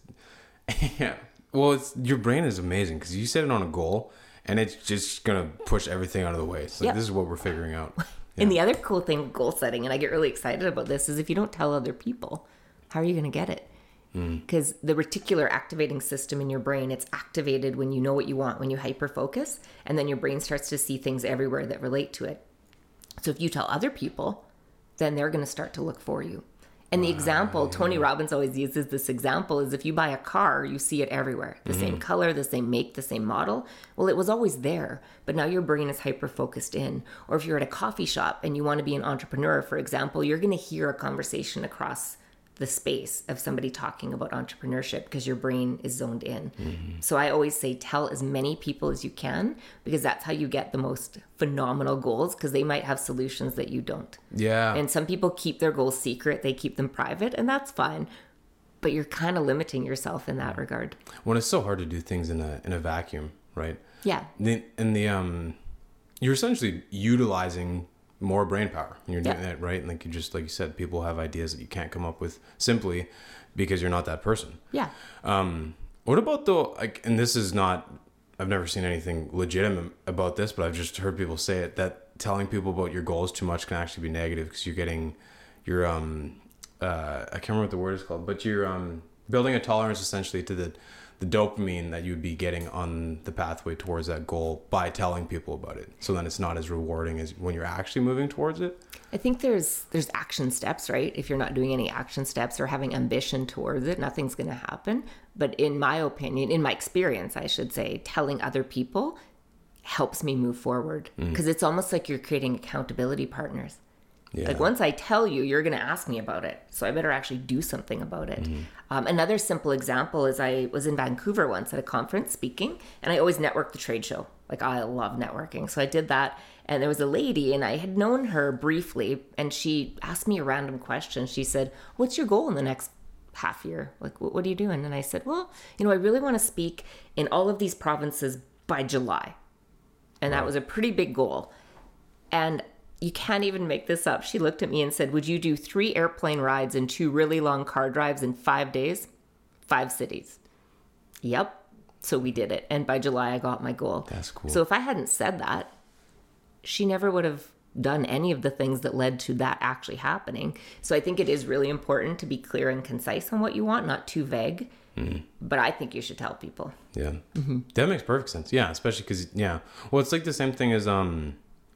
Speaker 1: yeah. Well, it's, your brain is amazing because you set it on a goal and it's just going to push everything out of the way. It's like, yep. This is what we're figuring out. Yeah.
Speaker 2: And the other cool thing with goal setting, and I get really excited about this, is if you don't tell other people, how are you going to get it? Because mm. the reticular activating system in your brain, it's activated when you know what you want, when you hyper focus, and then your brain starts to see things everywhere that relate to it. So if you tell other people, then they're going to start to look for you. And the wow, example, yeah. Tony Robbins always uses this example, is if you buy a car, you see it everywhere. The mm-hmm. same color, the same make, the same model. Well, it was always there, but now your brain is hyper-focused in. Or if you're at a coffee shop and you want to be an entrepreneur, for example, you're going to hear a conversation across the space of somebody talking about entrepreneurship because your brain is zoned in.
Speaker 1: Mm-hmm.
Speaker 2: So I always say tell as many people as you can, because that's how you get the most phenomenal goals, because they might have solutions that you don't.
Speaker 1: Yeah.
Speaker 2: And some people keep their goals secret, they keep them private, and that's fine. But you're kind of limiting yourself in that regard.
Speaker 1: When it's so hard to do things in a in a vacuum, right?
Speaker 2: Yeah.
Speaker 1: The, and the um, you're essentially utilizing more brain power when you're doing
Speaker 2: Yeah.
Speaker 1: that, right? And like you just like you said, people have ideas that you can't come up with simply because you're not that person.
Speaker 2: Yeah.
Speaker 1: Um, what about though? Like, and this is not. I've never seen anything legitimate about this, but I've just heard people say it, that telling people about your goals too much can actually be negative because you're getting, you're um, uh, I can't remember what the word is called, but you're um building a tolerance essentially to the the dopamine that you'd be getting on the pathway towards that goal by telling people about it. So then it's not as rewarding as when you're actually moving towards it.
Speaker 2: I think there's there's action steps, right? If you're not doing any action steps or having ambition towards it, nothing's going to happen. But in my opinion, in my experience, I should say, telling other people helps me move forward, because it's almost like you're creating accountability partners.
Speaker 1: Yeah.
Speaker 2: Like once I tell you, you're going to ask me about it. So I better actually do something about it.
Speaker 1: Mm-hmm.
Speaker 2: Um, another simple example is I was in Vancouver once at a conference speaking, and I always network the trade show. Like I love networking. So I did that. And there was a lady, and I had known her briefly, and she asked me a random question. She said, "What's your goal in the next half year? Like, what, what are you doing?" And I said, "Well, you know, I really want to speak in all of these provinces by July." And that was a pretty big goal. And you can't even make this up. She looked at me and said, "Would you do three airplane rides and two really long car drives in five days? Five cities." Yep. So we did it. And by July, I got my goal.
Speaker 1: That's cool.
Speaker 2: So if I hadn't said that, she never would have done any of the things that led to that actually happening. So I think it is really important to be clear and concise on what you want, not too vague. Mm. But I think you should tell people.
Speaker 1: Yeah. Mm-hmm. That makes perfect sense. Yeah. Especially because, yeah. Well, it's like the same thing as, um,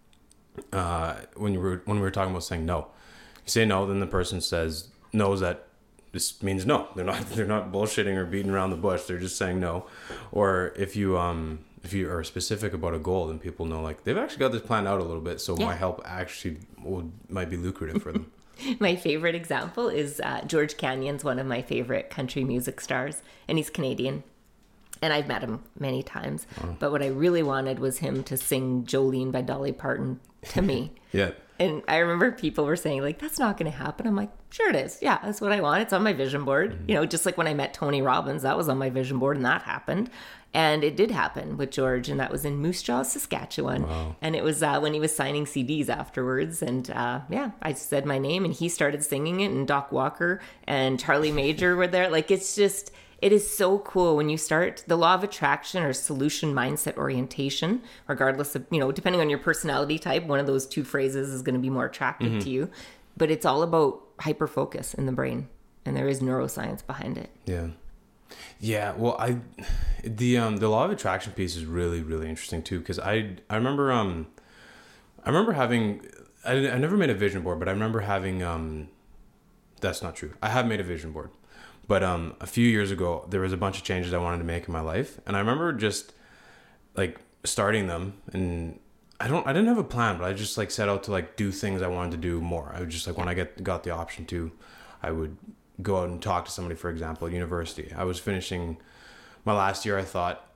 Speaker 1: uh, when you were, when we were talking about saying no, you say no, then the person says, knows that this means no. They're not, they're not bullshitting or beating around the bush. They're just saying no. Or if you, um, if you are specific about a goal, then people know like they've actually got this planned out a little bit. So
Speaker 2: Yeah.
Speaker 1: my help actually would, might be lucrative for them.
Speaker 2: My favorite example is uh, George Canyon's one of my favorite country music stars, and he's Canadian. And I've met him many times. Oh. But what I really wanted was him to sing Jolene by Dolly Parton to me.
Speaker 1: Yeah.
Speaker 2: And I remember people were saying, like, that's not going to happen. I'm like, sure it is. Yeah, that's what I want. It's on my vision board. Mm-hmm. You know, just like when I met Tony Robbins, that was on my vision board and that happened. And it did happen with George, and that was in Moose Jaw, Saskatchewan. Wow. And it was uh, when he was signing C Ds afterwards. And uh, yeah, I said my name, and he started singing it, and Doc Walker and Charlie Major were there. Like, it's just, it is so cool when you start the law of attraction or solution mindset orientation, regardless of, you know, depending on your personality type, one of those two phrases is going to be more attractive mm-hmm. to you. But it's all about hyper focus in the brain, and there is neuroscience behind it.
Speaker 1: Yeah. Yeah, well, I the um the law of attraction piece is really really interesting too, because I I remember um I remember having I, I never made a vision board, but I remember having um that's not true. I have made a vision board, but um a few years ago there was a bunch of changes I wanted to make in my life, and I remember just like starting them, and I don't I didn't have a plan, but I just like set out to like do things I wanted to do more. I would just like when I get got the option to, I would go out and talk to somebody, for example, at university. I was finishing my last year, I thought,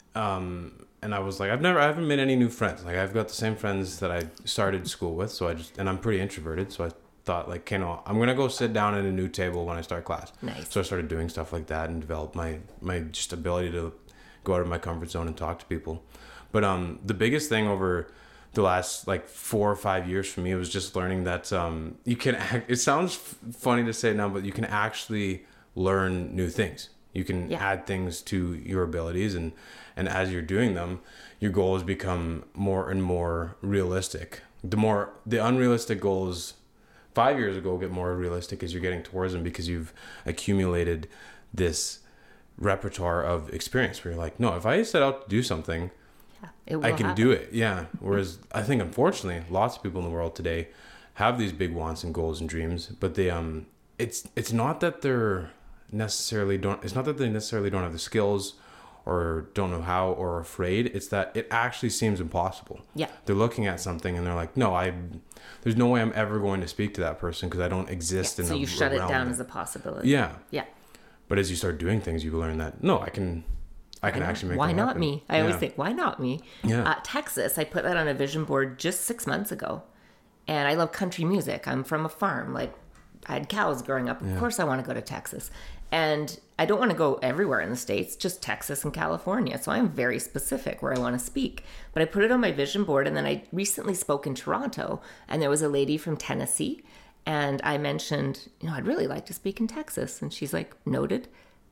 Speaker 1: um, and I was like, I've never, I haven't made any new friends. Like I've got the same friends that I started school with. So I just, and I'm pretty introverted. So I thought like, okay, no, I'm going to go sit down at a new table when I start class.
Speaker 2: Nice.
Speaker 1: So I started doing stuff like that and developed my, my just ability to go out of my comfort zone and talk to people. But, um, the biggest thing over the last like four or five years for me was just learning that um, you can act, it sounds f- funny to say now, but you can actually learn new things. You can yeah. add things to your abilities, and and as you're doing them, your goals become more and more realistic. The more the unrealistic goals five years ago get more realistic as you're getting towards them, because you've accumulated this repertoire of experience where you're like, no, if I set out to do something, It I can happen. do it. Yeah. Whereas I think, unfortunately, lots of people in the world today have these big wants and goals and dreams, but they, um, it's, it's not that they're necessarily don't, it's not that they necessarily don't have the skills or don't know how or are afraid. It's that it actually seems impossible.
Speaker 2: Yeah.
Speaker 1: They're looking at something and they're like, no, I, there's no way I'm ever going to speak to that person because I don't exist
Speaker 2: Yeah,
Speaker 1: in
Speaker 2: so
Speaker 1: a
Speaker 2: you shut it
Speaker 1: realm
Speaker 2: down
Speaker 1: that-
Speaker 2: as a possibility.
Speaker 1: Yeah.
Speaker 2: Yeah.
Speaker 1: But as you start doing things, you learn that, no, I can, I can
Speaker 2: Why not?
Speaker 1: actually make
Speaker 2: Why
Speaker 1: them
Speaker 2: not
Speaker 1: happen.
Speaker 2: me? I always
Speaker 1: Yeah.
Speaker 2: think, why not me?
Speaker 1: Yeah.
Speaker 2: Uh, Texas, I put that on a vision board just six months ago. And I love country music. I'm from a farm. Like, I had cows growing up. Of
Speaker 1: Yeah.
Speaker 2: course I want to go to Texas. And I don't want to go everywhere in the States, just Texas and California. So I'm very specific where I want to speak. But I put it on my vision board. And then I recently spoke in Toronto. And there was a lady from Tennessee. And I mentioned, you know, I'd really like to speak in Texas. And she's like, noted.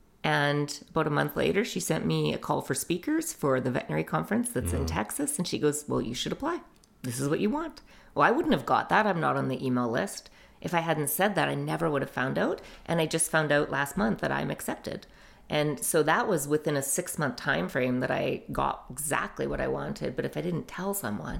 Speaker 2: And about a month later, she sent me a call for speakers for the veterinary conference that's in Texas. And she goes, well, you should apply. This is what you want. Well, I wouldn't have got that. I'm not on the email list. If I hadn't said that, I never would have found out. And I just found out last month that I'm accepted. And so that was within a six month time frame that I got exactly what I wanted. But if I didn't tell someone,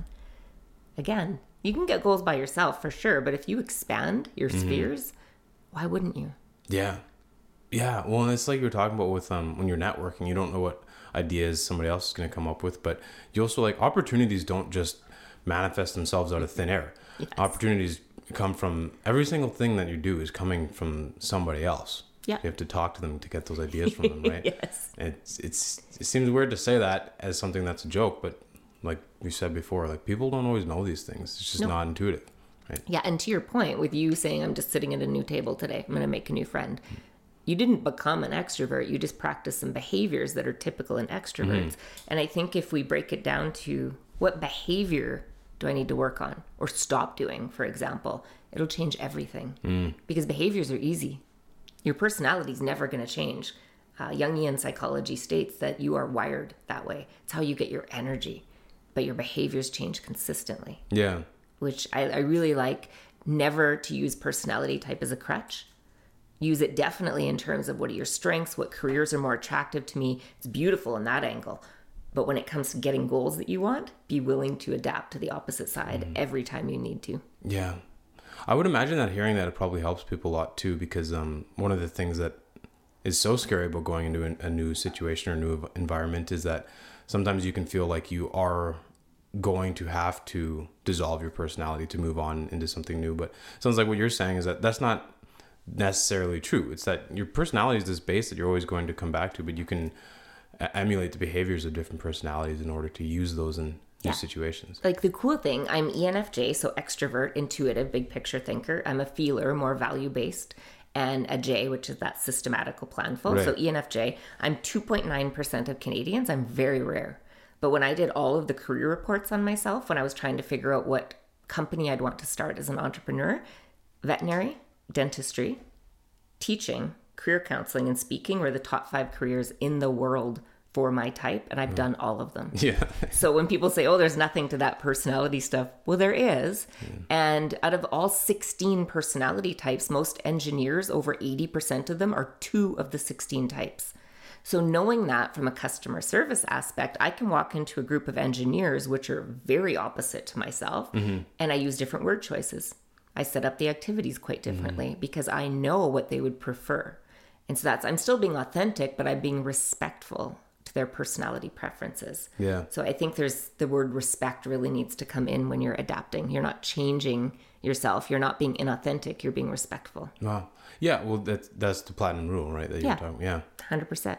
Speaker 2: again, you can get goals by yourself for sure. But if you expand your spheres, why wouldn't you?
Speaker 1: Yeah. Yeah. Well, and it's like you were talking about with um when you're networking, you don't know what ideas somebody else is going to come up with, but you also like opportunities don't just manifest themselves out of thin air.
Speaker 2: Yes.
Speaker 1: Opportunities come from every single thing that you do is coming from somebody else.
Speaker 2: Yeah.
Speaker 1: You have to talk to them to get those ideas from them, right?
Speaker 2: Yes.
Speaker 1: It's it's it seems weird to say that as something that's a joke, but like we said before, like people don't always know these things. It's just
Speaker 2: No.
Speaker 1: not intuitive. Right?
Speaker 2: Yeah, and to your point, with you saying, I'm just sitting at a new table today, I'm going to make a new friend. You didn't become an extrovert. You just practice some behaviors that are typical in extroverts. And I think if we break it down to what behavior do I need to work on or stop doing, for example, it'll change everything. Because behaviors are easy. Your personality is never going to change. Uh, Jungian psychology states that you are wired that way. It's how you get your energy. But your behaviors change consistently,
Speaker 1: Yeah.
Speaker 2: which I, I really like. Never to use personality type as a crutch. Use it definitely in terms of what are your strengths, what careers are more attractive to me. It's beautiful in that angle. But when it comes to getting goals that you want, be willing to adapt to the opposite side every time you need to.
Speaker 1: Yeah. I would imagine that hearing that it probably helps people a lot too, because um, one of the things that is so scary about going into an, a new situation or new environment is that sometimes you can feel like you are going to have to dissolve your personality to move on into something new. But it sounds like what you're saying is that that's not necessarily true. It's that your personality is this base that you're always going to come back to, but you can a- emulate the behaviors of different personalities in order to use those in
Speaker 2: Yeah.
Speaker 1: new situations.
Speaker 2: Like the cool thing, I'm E N F J, so extrovert, intuitive, big picture thinker. I'm a feeler, more value based, and a J, which is that systematical, planful.
Speaker 1: Right.
Speaker 2: So E N F J, I'm two point nine percent of Canadians. I'm very rare. But when I did all of the career reports on myself, when I was trying to figure out what company I'd want to start as an entrepreneur, veterinary, dentistry, teaching, career counseling, and speaking were the top five careers in the world for my type, and I've done all of them.
Speaker 1: Yeah.
Speaker 2: So when people say, oh, there's nothing to that personality stuff, well, there is. And out of all sixteen personality types, most engineers, over eighty percent of them, are two of the sixteen types. So knowing that from a customer service aspect, I can walk into a group of engineers, which are very opposite to myself, and I use different word choices. I set up the activities quite differently because I know what they would prefer. And so that's, I'm still being authentic, but I'm being respectful to their personality preferences.
Speaker 1: Yeah.
Speaker 2: So I think there's the word respect really needs to come in when you're adapting. You're not changing yourself. You're not being inauthentic. You're being respectful.
Speaker 1: Wow. Yeah. Well, that's that's the platinum rule, right? That
Speaker 2: Yeah.
Speaker 1: you're talking. Yeah.
Speaker 2: one hundred percent.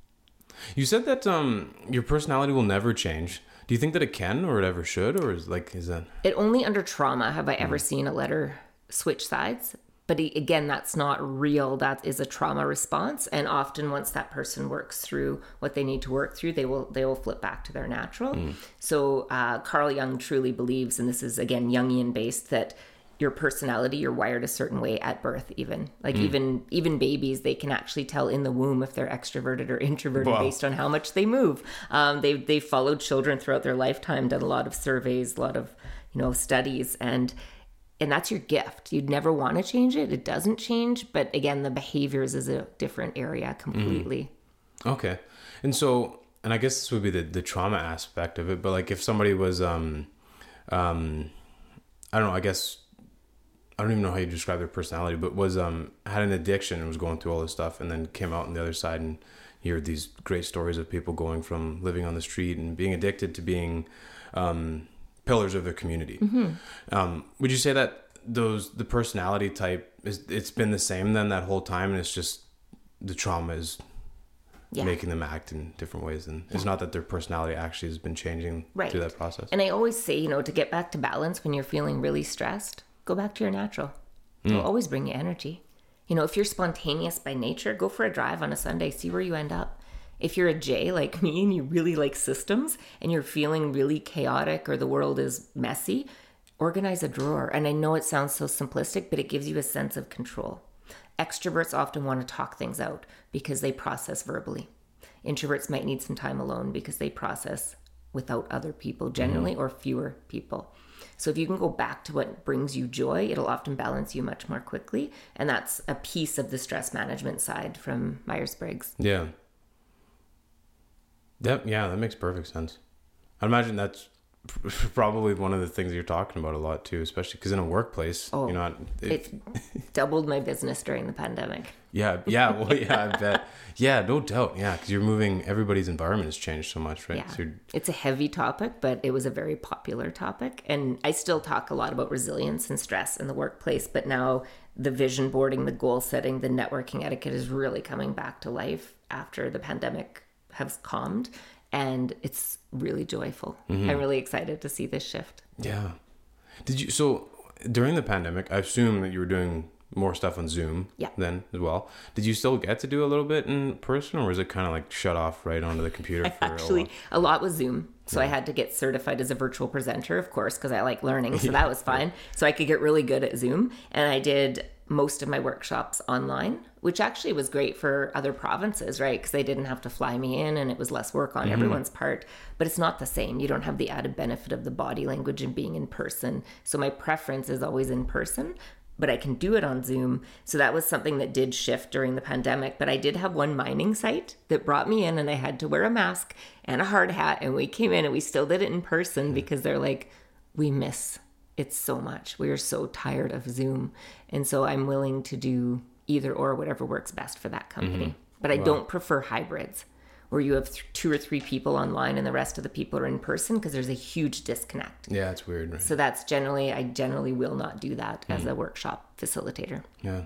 Speaker 1: You said that um your personality will never change. Do you think that it can, or it ever should, or is like is that?
Speaker 2: It only under trauma have I ever seen a letter switch sides. But a- again, that's not real. That is a trauma response. And often once that person works through what they need to work through, they will they will flip back to their natural. So uh, Carl Jung truly believes, and this is again Jungian based, that your personality, you're wired a certain way at birth even. Like even even babies, they can actually tell in the womb if they're extroverted or introverted
Speaker 1: Wow.
Speaker 2: based on how much they move. Um, they've, they've followed children throughout their lifetime, done a lot of surveys, a lot of, you know, studies, and and that's your gift. You'd never want to change it. It doesn't change. But again, the behaviors is a different area completely.
Speaker 1: Okay. And so, and I guess this would be the, the trauma aspect of it, but like if somebody was, um, um, I don't know, I guess, I don't even know how you describe their personality, but was, um, had an addiction and was going through all this stuff and then came out on the other side and you hear these great stories of people going from living on the street and being addicted to being um, pillars of their community. Mm-hmm. Um, would you say that those the personality type is it's been the same then that whole time, and it's just the trauma is yeah. making them act in different ways, and yeah. it's not that their personality actually has been changing right. through that process?
Speaker 2: And I always say, you know, to get back to balance when you're feeling really stressed, go back to your natural. It'll mm. always bring you energy. You know, if you're spontaneous by nature, go for a drive on a Sunday, see where you end up. If you're a J like me and you really like systems and you're feeling really chaotic or the world is messy, organize a drawer. And I know it sounds so simplistic, but it gives you a sense of control. Extroverts often want to talk things out because they process verbally. Introverts might need some time alone because they process without other people generally, mm-hmm. or fewer people. So if you can go back to what brings you joy, it'll often balance you much more quickly. And that's a piece of the stress management side from Myers-Briggs.
Speaker 1: Yeah. That, yeah, that makes perfect sense. I imagine that's probably one of the things you're talking about a lot too, especially because in a workplace, oh, you know, it,
Speaker 2: it doubled my business during the pandemic.
Speaker 1: Yeah, yeah, well, yeah, I bet. Yeah, no doubt. Yeah, because you're moving, everybody's environment has changed so much, right?
Speaker 2: Yeah.
Speaker 1: So
Speaker 2: it's a heavy topic, but it was a very popular topic. And I still talk a lot about resilience and stress in the workplace, but now the vision boarding, the goal setting, the networking etiquette is really coming back to life after the pandemic has calmed. And it's really joyful. Mm-hmm. I'm really excited to see this shift.
Speaker 1: Yeah. Did you, so during the pandemic, I assume that you were doing more stuff on Zoom
Speaker 2: yeah.
Speaker 1: then as well. Did you still get to do a little bit in person, or was it kind of like shut off right onto the computer for
Speaker 2: Actually,
Speaker 1: a while?
Speaker 2: a lot was Zoom. So
Speaker 1: yeah.
Speaker 2: I had to get certified as a virtual presenter, of course, because I like learning. So that was fine. So I could get really good at Zoom. And I did most of my workshops online, which actually was great for other provinces, right? Because they didn't have to fly me in and it was less work on mm-hmm. everyone's part. But it's not the same. You don't have the added benefit of the body language and being in person. So my preference is always in person, but I can do it on Zoom. So that was something that did shift during the pandemic. But I did have one mining site that brought me in and I had to wear a mask and a hard hat. And we came in and we still did it in person because they're like, we miss it so much. We are so tired of Zoom. And so I'm willing to do either or, whatever works best for that company. Mm-hmm. But I wow. don't prefer hybrids where you have th- two or three people online and the rest of the people are in person, because there's a huge disconnect.
Speaker 1: Yeah, it's weird, right?
Speaker 2: So that's generally, I generally will not do that mm-hmm. as a workshop facilitator.
Speaker 1: Yeah.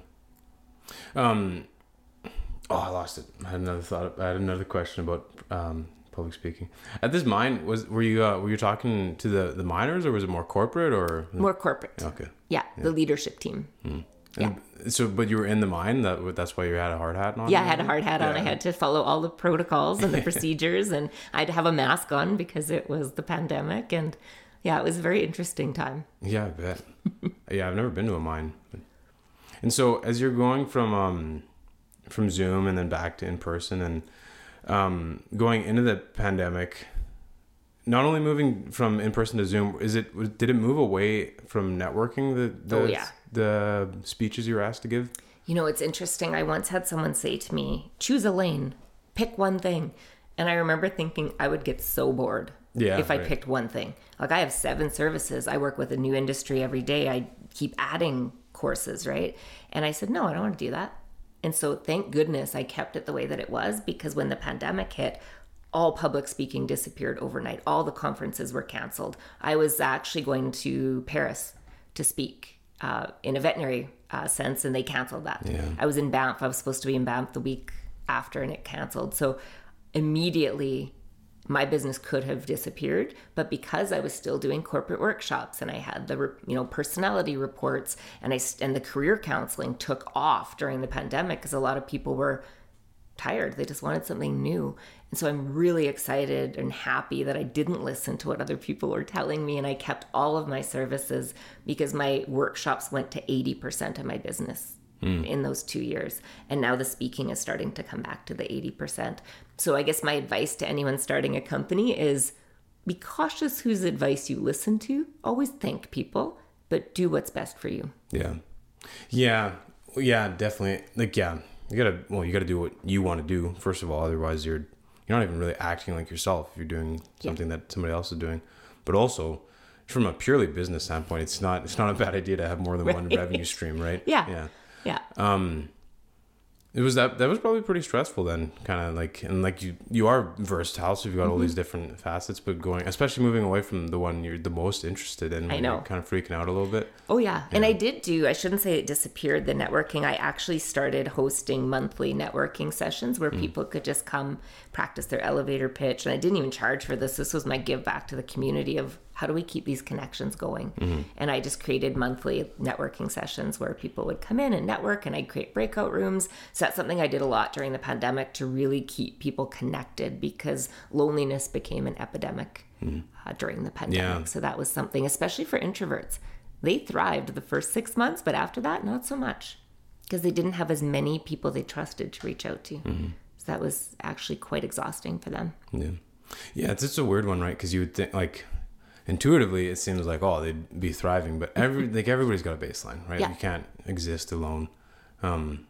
Speaker 1: Um. Oh, I lost it. I had another thought. I had another question about um, public speaking. At this mine, was were you uh, were you talking to the, the miners, or was it more corporate or
Speaker 2: more corporate?
Speaker 1: Okay.
Speaker 2: Yeah, yeah. The leadership team. Mm.
Speaker 1: And yeah. So, but you were in the mine. That that's why you had a hard hat on.
Speaker 2: Yeah, I had a hard hat yeah. on. I had to follow all the protocols and the procedures, and I had to have a mask on because it was the pandemic. And yeah, it was a very interesting time.
Speaker 1: Yeah, I bet. Yeah, I've never been to a mine. And so, as you're going from um, from Zoom and then back to in person, and um, going into the pandemic, not only moving from in person to Zoom, is it did it move away from networking? The, the
Speaker 2: oh yeah.
Speaker 1: the speeches you were asked to give?
Speaker 2: You know, it's interesting. I once had someone say to me, choose a lane, pick one thing. And I remember thinking I would get so bored
Speaker 1: yeah,
Speaker 2: if I
Speaker 1: right.
Speaker 2: picked one thing. Like, I have seven services. I work with a new industry every day. I keep adding courses, right? And I said, no, I don't want to do that. And so thank goodness I kept it the way that it was, because when the pandemic hit, all public speaking disappeared overnight. All the conferences were canceled. I was actually going to Paris to speak uh, in a veterinary uh, sense, and they canceled that.
Speaker 1: Yeah.
Speaker 2: I was in Banff. I was supposed to be in Banff the week after, and it canceled. So immediately my business could have disappeared, but because I was still doing corporate workshops and I had the, you know, personality reports, and I and the career counseling took off during the pandemic because a lot of people were tired. They just wanted something new. And so I'm really excited and happy that I didn't listen to what other people were telling me, and I kept all of my services, because my workshops went to eighty percent of my business mm. in those two years. And now the speaking is starting to come back to the eighty percent. So I guess my advice to anyone starting a company is be cautious whose advice you listen to. Always thank people, but do what's best for you.
Speaker 1: Yeah. Yeah. Yeah, definitely. Like, yeah, you gotta, well, you gotta do what you want to do, first of all. Otherwise you're, you're not even really acting like yourself if you're doing something yeah. that somebody else is doing. But also, from a purely business standpoint, it's not, it's not a bad idea to have more than right. one revenue stream, right?
Speaker 2: Yeah.
Speaker 1: Yeah.
Speaker 2: Yeah.
Speaker 1: Um, It was that that was probably pretty stressful then, kind of like, and like you you are versatile, so you've got mm-hmm. all these different facets, but going, especially moving away from the one you're the most interested in,
Speaker 2: I know,
Speaker 1: you're kind of freaking out a little bit.
Speaker 2: Oh yeah. yeah, and I did do. I shouldn't say it disappeared. The networking. I actually started hosting monthly networking sessions where mm. people could just come practice their elevator pitch, and I didn't even charge for this. This was my give back to the community of how do we keep these connections going? Mm-hmm. And I just created monthly networking sessions where people would come in and network, and I'd create breakout rooms. So that's something I did a lot during the pandemic to really keep people connected, because loneliness became an epidemic mm-hmm. uh, during the pandemic. Yeah. So that was something, especially for introverts. They thrived the first six months, but after that, not so much, because they didn't have as many people they trusted to reach out to. Mm-hmm. So that was actually quite exhausting for them.
Speaker 1: Yeah. Yeah, it's just a weird one, right? Because you would think, like, intuitively it seems like, oh, they'd be thriving, but every like everybody's got a baseline, right? Yeah. You can't exist alone. Um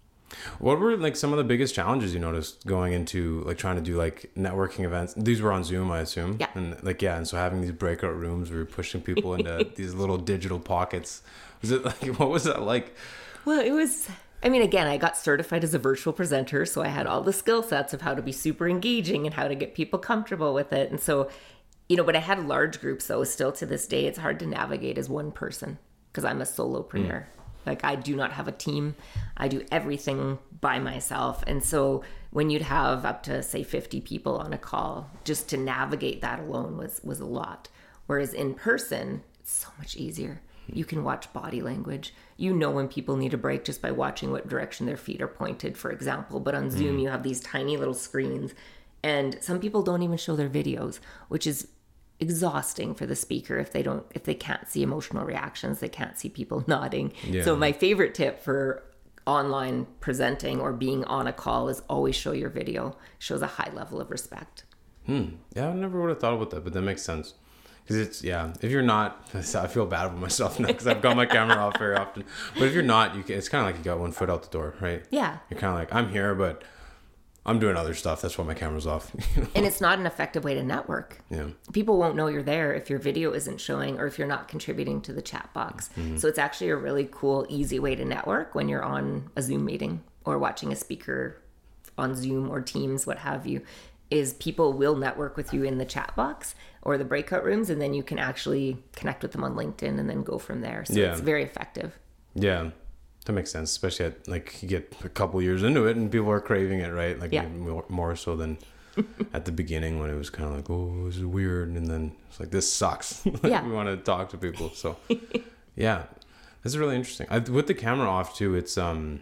Speaker 1: what were like some of the biggest challenges you noticed going into like trying to do like networking events? These were on Zoom, I assume.
Speaker 2: Yeah.
Speaker 1: And like, yeah, and so having these breakout rooms where you're pushing people into these little digital pockets, was it like, what was that like?
Speaker 2: Well, it was, I mean, again, I got certified as a virtual presenter, so I had all the skill sets of how to be super engaging and how to get people comfortable with it. And so, you know, but I had large groups, though. Still to this day, it's hard to navigate as one person because I'm a solopreneur. Mm. Like, I do not have a team. I do everything by myself. And so when you'd have up to, say, fifty people on a call, just to navigate that alone was, was a lot. Whereas in person, it's so much easier. You can watch body language. You know when people need a break just by watching what direction their feet are pointed, for example. But on Zoom, mm. you have these tiny little screens. And some people don't even show their videos, which is exhausting for the speaker if they don't if they can't see emotional reactions, they can't see people nodding. Yeah. So my favorite tip for online presenting or being on a call is always show your video. It shows a high level of respect.
Speaker 1: Hmm. Yeah, I never would have thought about that, but that makes sense. Because it's, yeah, if you're not, I feel bad with myself now because I've got my camera off very often. But if you're not, you can, it's kind of like you got one foot out the door, right?
Speaker 2: Yeah.
Speaker 1: You're kind of like, I'm here, but I'm doing other stuff. That's why my camera's off.
Speaker 2: And it's not an effective way to network.
Speaker 1: Yeah.
Speaker 2: People won't know you're there if your video isn't showing or if you're not contributing to the chat box. Mm-hmm. So it's actually a really cool, easy way to network when you're on a Zoom meeting or watching a speaker on Zoom or Teams, what have you, is people will network with you in the chat box or the breakout rooms, and then you can actually connect with them on LinkedIn and then go from there. So yeah. It's very effective.
Speaker 1: Yeah. That makes sense, especially at, like, you get a couple years into it and people are craving it, right? Like, yeah. more, more so than at the beginning when it was kind of like, oh, this is weird. And then it's like, this sucks. Like, yeah. We want to talk to people. So, yeah, this is really interesting. I, with the camera off, too, it's, um,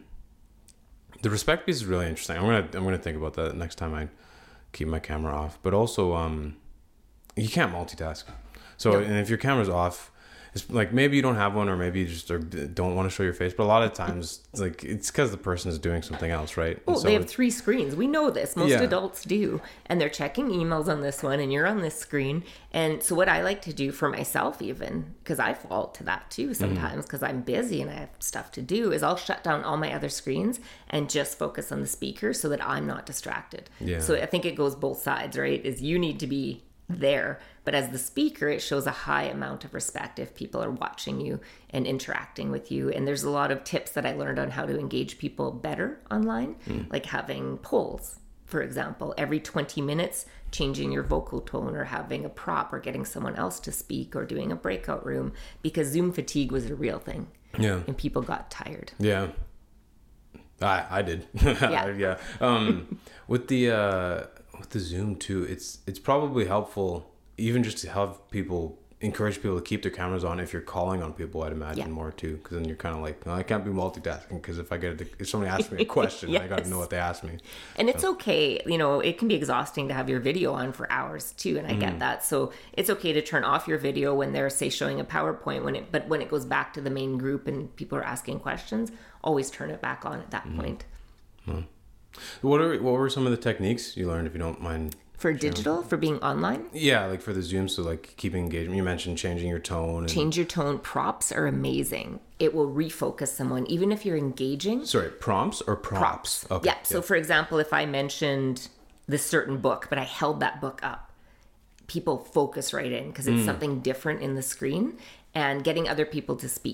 Speaker 1: the respect piece is really interesting. I'm going to, I'm going to think about that next time I keep my camera off. But also, um, you can't multitask. So, no. And if your camera's off, it's like maybe you don't have one, or maybe you just don't want to show your face. But a lot of times, it's like it's because the person is doing something else, right?
Speaker 2: Well, so they have three screens. We know this. Most yeah. adults do, and they're checking emails on this one, and you're on this screen. And so, what I like to do for myself, even because I fall to that too sometimes, because mm-hmm. I'm busy and I have stuff to do, is I'll shut down all my other screens and just focus on the speaker so that I'm not distracted.
Speaker 1: Yeah.
Speaker 2: So I think it goes both sides, right? Is you need to be there, but as the speaker, it shows a high amount of respect if people are watching you and interacting with you. And there's a lot of tips that I learned on how to engage people better online, mm. like having polls, for example, every twenty minutes, changing your vocal tone, or having a prop, or getting someone else to speak, or doing a breakout room, because Zoom fatigue was a real thing.
Speaker 1: Yeah.
Speaker 2: And people got tired.
Speaker 1: Yeah. I I did. Yeah. yeah. Um, with the uh, with the Zoom too, it's it's probably helpful even just to have people encourage people to keep their cameras on if you're calling on people. I'd imagine yeah. more too, because then you're kind of like, well, I can't be multitasking because if I get a, if somebody asks me a question, yes. I got to know what they asked me.
Speaker 2: And so. It's okay, you know, it can be exhausting to have your video on for hours too, and I mm. get that. So it's okay to turn off your video when they're, say, showing a PowerPoint. When it, but when it goes back to the main group and people are asking questions, always turn it back on at that mm. point.
Speaker 1: Mm. What are what were some of the techniques you learned, if you don't mind?
Speaker 2: For digital, for being online?
Speaker 1: Yeah, like for the Zoom, so like keeping engagement. You mentioned changing your tone. And...
Speaker 2: Change your tone. Props are amazing. It will refocus someone, even if you're engaging.
Speaker 1: Sorry, prompts or props?
Speaker 2: Props. Okay. Yeah, so yeah. for example, if I mentioned this certain book, but I held that book up, people focus right in because it's mm. something different in the screen, and getting other people to speak.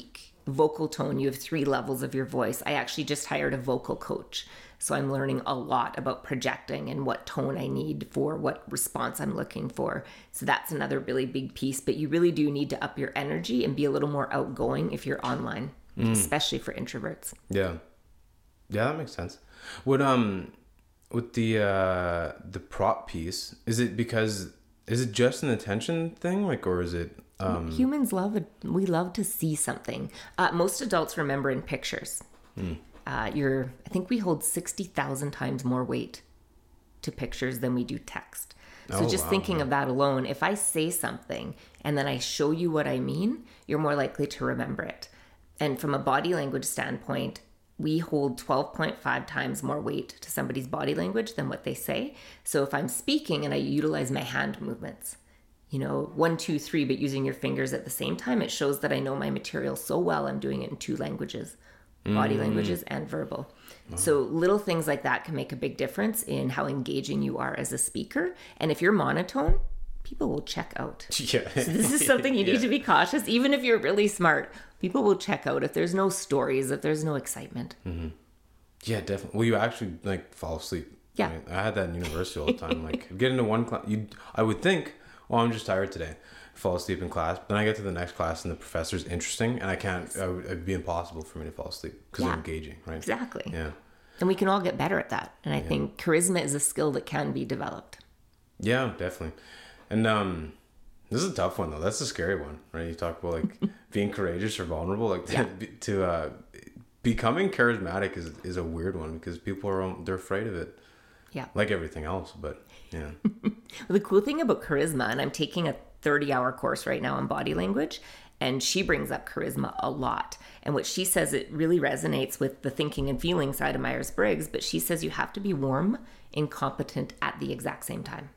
Speaker 2: vocal tone, you have three levels of your voice. I actually just hired a vocal coach. So I'm learning a lot about projecting and what tone I need for what response I'm looking for. So that's another really big piece. But you really do need to up your energy and be a little more outgoing if you're online, mm. especially for introverts.
Speaker 1: Yeah. Yeah, that makes sense. Would um with the uh the prop piece, is it because is it just an attention thing, like, or is it um
Speaker 2: humans love it, we love to see something. Uh, most adults remember in pictures. Mm. Uh, you're, I think we hold sixty thousand times more weight to pictures than we do text. So
Speaker 1: oh,
Speaker 2: just
Speaker 1: wow,
Speaker 2: thinking
Speaker 1: yeah.
Speaker 2: of that alone, if I say something and then I show you what I mean, you're more likely to remember it. And from a body language standpoint, we hold twelve point five times more weight to somebody's body language than what they say. So if I'm speaking and I utilize my hand movements, you know, one, two, three, but using your fingers at the same time, it shows that I know my material so well, I'm doing it in two languages. Body mm. languages and verbal. Oh. So little things like that can make a big difference in how engaging you are as a speaker. And if you're monotone, people will check out.
Speaker 1: Yeah.
Speaker 2: So this is something you need yeah. to be cautious. Even if you're really smart, people will check out if there's no stories, if there's no excitement.
Speaker 1: Mm-hmm. Yeah, definitely. Well, you actually like fall asleep.
Speaker 2: Yeah.
Speaker 1: I, mean, I had that in university all the time. Like get into one class, you I would think, well, I'm just tired today. Fall asleep in class. Then I get to the next class and the professor's interesting, and I can't. I would, it'd be impossible for me to fall asleep because yeah, I'm engaging, right?
Speaker 2: Exactly.
Speaker 1: Yeah.
Speaker 2: And we can all get better at that. And I
Speaker 1: yeah.
Speaker 2: think charisma is a skill that can be developed.
Speaker 1: Yeah, definitely. And um, this is a tough one though. That's a scary one, right? You talk about like being courageous or vulnerable. Like yeah. to, to uh, becoming charismatic is is a weird one because people are they're afraid of it.
Speaker 2: Yeah.
Speaker 1: Like everything else, but yeah.
Speaker 2: Well, the cool thing about charisma, and I'm taking a thirty hour course right now on body language, and she brings up charisma a lot. And what she says, it really resonates with the thinking and feeling side of Myers-Briggs, but she says you have to be warm and competent at the exact same time.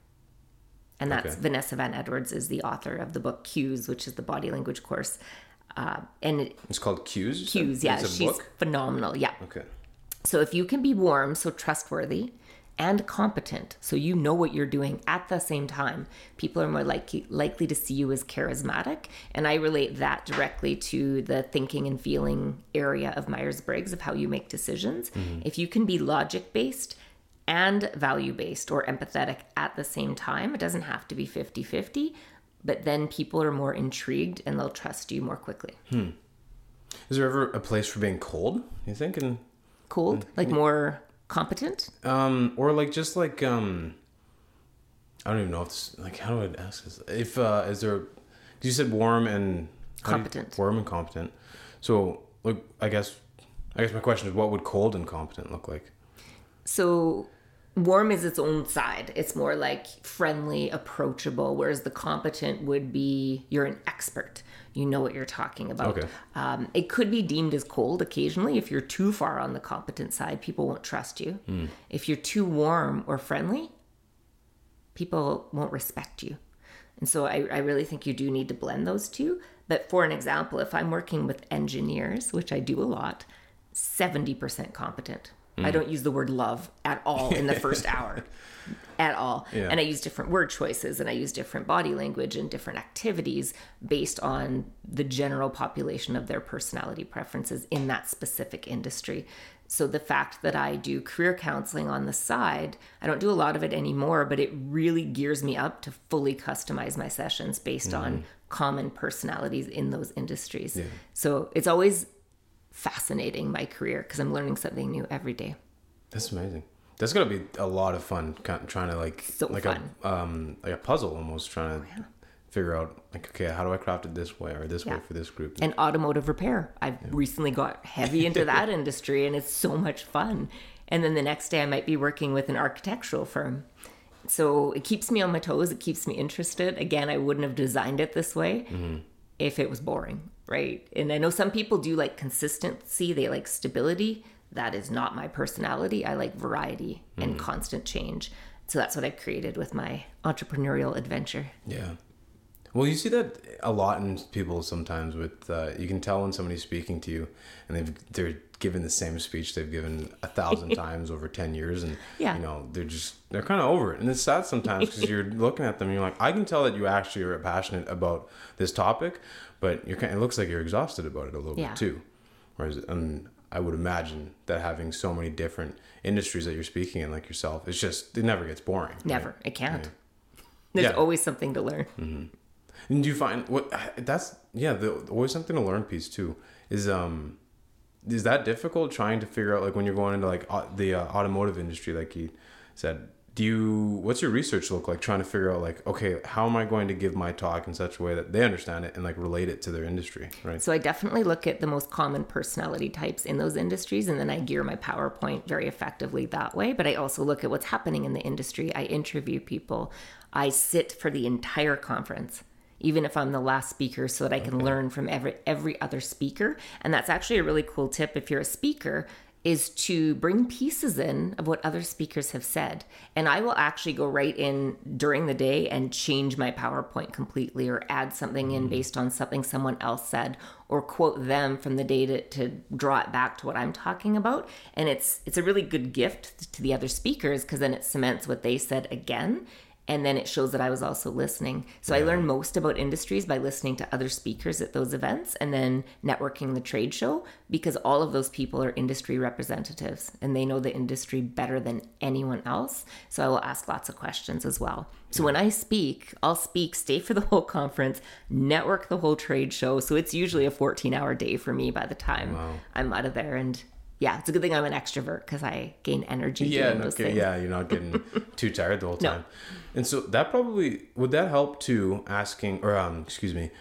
Speaker 2: And that's okay. Vanessa Van Edwards is the author of the book Cues, which is the body language course. Uh, and it,
Speaker 1: it's called Cues?
Speaker 2: Cues, yeah.
Speaker 1: It's a
Speaker 2: she's
Speaker 1: book?
Speaker 2: phenomenal, yeah.
Speaker 1: Okay.
Speaker 2: So if you can be warm, so trustworthy, and competent, so you know what you're doing at the same time, people are more likely likely to see you as charismatic. And I relate that directly to the thinking and feeling area of Myers-Briggs, of how you make decisions. Mm-hmm. If you can be logic-based and value-based or empathetic at the same time, it doesn't have to be fifty-fifty, but then people are more intrigued and they'll trust you more quickly.
Speaker 1: Hmm. Is there ever a place for being cold, you think? And
Speaker 2: cold? Like more competent?
Speaker 1: Um, or like just like um, I don't even know if this, like how do I ask this? If uh, is there? Because you said warm and
Speaker 2: competent.
Speaker 1: You, warm and competent. So like I guess I guess my question is, what would cold and competent look like?
Speaker 2: So warm is its own side. It's more like friendly, approachable, whereas the competent would be you're an expert. You know what you're talking about.
Speaker 1: Okay.
Speaker 2: Um, it could be deemed as cold occasionally. If you're too far on the competent side, people won't trust you. Mm. If you're too warm or friendly, people won't respect you. And so I, I really think you do need to blend those two. But for an example, if I'm working with engineers, which I do a lot, seventy percent competent. Mm. I don't use the word love at all in the first hour. At all. Yeah. And I use different word choices and I use different body language and different activities based on the general population of their personality preferences in that specific industry. So the fact that I do career counseling on the side, I don't do a lot of it anymore, but it really gears me up to fully customize my sessions based mm. on common personalities in those industries. Yeah. So it's always fascinating, my career, because I'm learning something new every day.
Speaker 1: That's amazing. That's gonna be a lot of fun, kind of trying to like
Speaker 2: so
Speaker 1: like
Speaker 2: fun.
Speaker 1: a um like a puzzle almost, trying to oh, yeah. figure out like, okay, how do I craft it this way or this yeah. way for this group?
Speaker 2: And automotive repair. I've yeah. recently got heavy into that industry, and it's so much fun. And then the next day I might be working with an architectural firm. So it keeps me on my toes. It keeps me interested. Again, I wouldn't have designed it this way mm-hmm. if it was boring, right? And I know some people do like consistency. They like stability. That is not my personality. I like variety and mm. constant change. So that's what I've created with my entrepreneurial adventure.
Speaker 1: Yeah. Well, you see that a lot in people sometimes. With uh, you can tell when somebody's speaking to you, and they've they're giving the same speech they've given a thousand times over ten years, and
Speaker 2: Yeah.
Speaker 1: you know they're just they're kind of over it, and it's sad sometimes because you're looking at them, and you're like, I can tell that you actually are passionate about this topic, but you're kind. It looks like you're exhausted about it a little
Speaker 2: Yeah.
Speaker 1: bit too. Whereas, and I would imagine that having so many different industries that you're speaking in, like yourself, it's just it never gets boring.
Speaker 2: Never.
Speaker 1: right?
Speaker 2: It can't.
Speaker 1: Yeah.
Speaker 2: There's
Speaker 1: Yeah.
Speaker 2: always something to learn.
Speaker 1: Mm-hmm. And do you find what that's yeah the always something to learn piece too is um is that difficult trying to figure out like when you're going into like au- the uh, automotive industry like you said, do you what's your research look like trying to figure out like, okay, how am I going to give my talk in such a way that they understand it and like relate it to their industry, right?
Speaker 2: So I definitely look at the most common personality types in those industries, and then I gear my PowerPoint very effectively that way. But I also look at what's happening in the industry. I interview people. I sit for the entire conference, even if I'm the last speaker, so that I can
Speaker 1: Okay.
Speaker 2: learn from every every other speaker. And that's actually a really cool tip if you're a speaker, is to bring pieces in of what other speakers have said. And I will actually go right in during the day and change my PowerPoint completely, or add something in based on something someone else said, or quote them from the day to, to draw it back to what I'm talking about. And it's it's a really good gift to the other speakers, because then it cements what they said again. And then it shows that I was also listening. So I learned most about industries by listening to other speakers at those events, and then networking the trade show, because all of those people are industry representatives and they know the industry better than anyone else. So I will ask lots of questions as well. So when I speak, I'll speak, stay for the whole conference, network the whole trade show. So it's usually a fourteen hour day for me by the time
Speaker 1: Wow.
Speaker 2: I'm out of there. And yeah, it's a good thing I'm an extrovert, because I gain energy
Speaker 1: Yeah,
Speaker 2: doing
Speaker 1: no,
Speaker 2: those
Speaker 1: okay,
Speaker 2: things.
Speaker 1: yeah, you're not getting too tired the whole
Speaker 2: No.
Speaker 1: time. And so that probably would that help too, asking or um excuse me,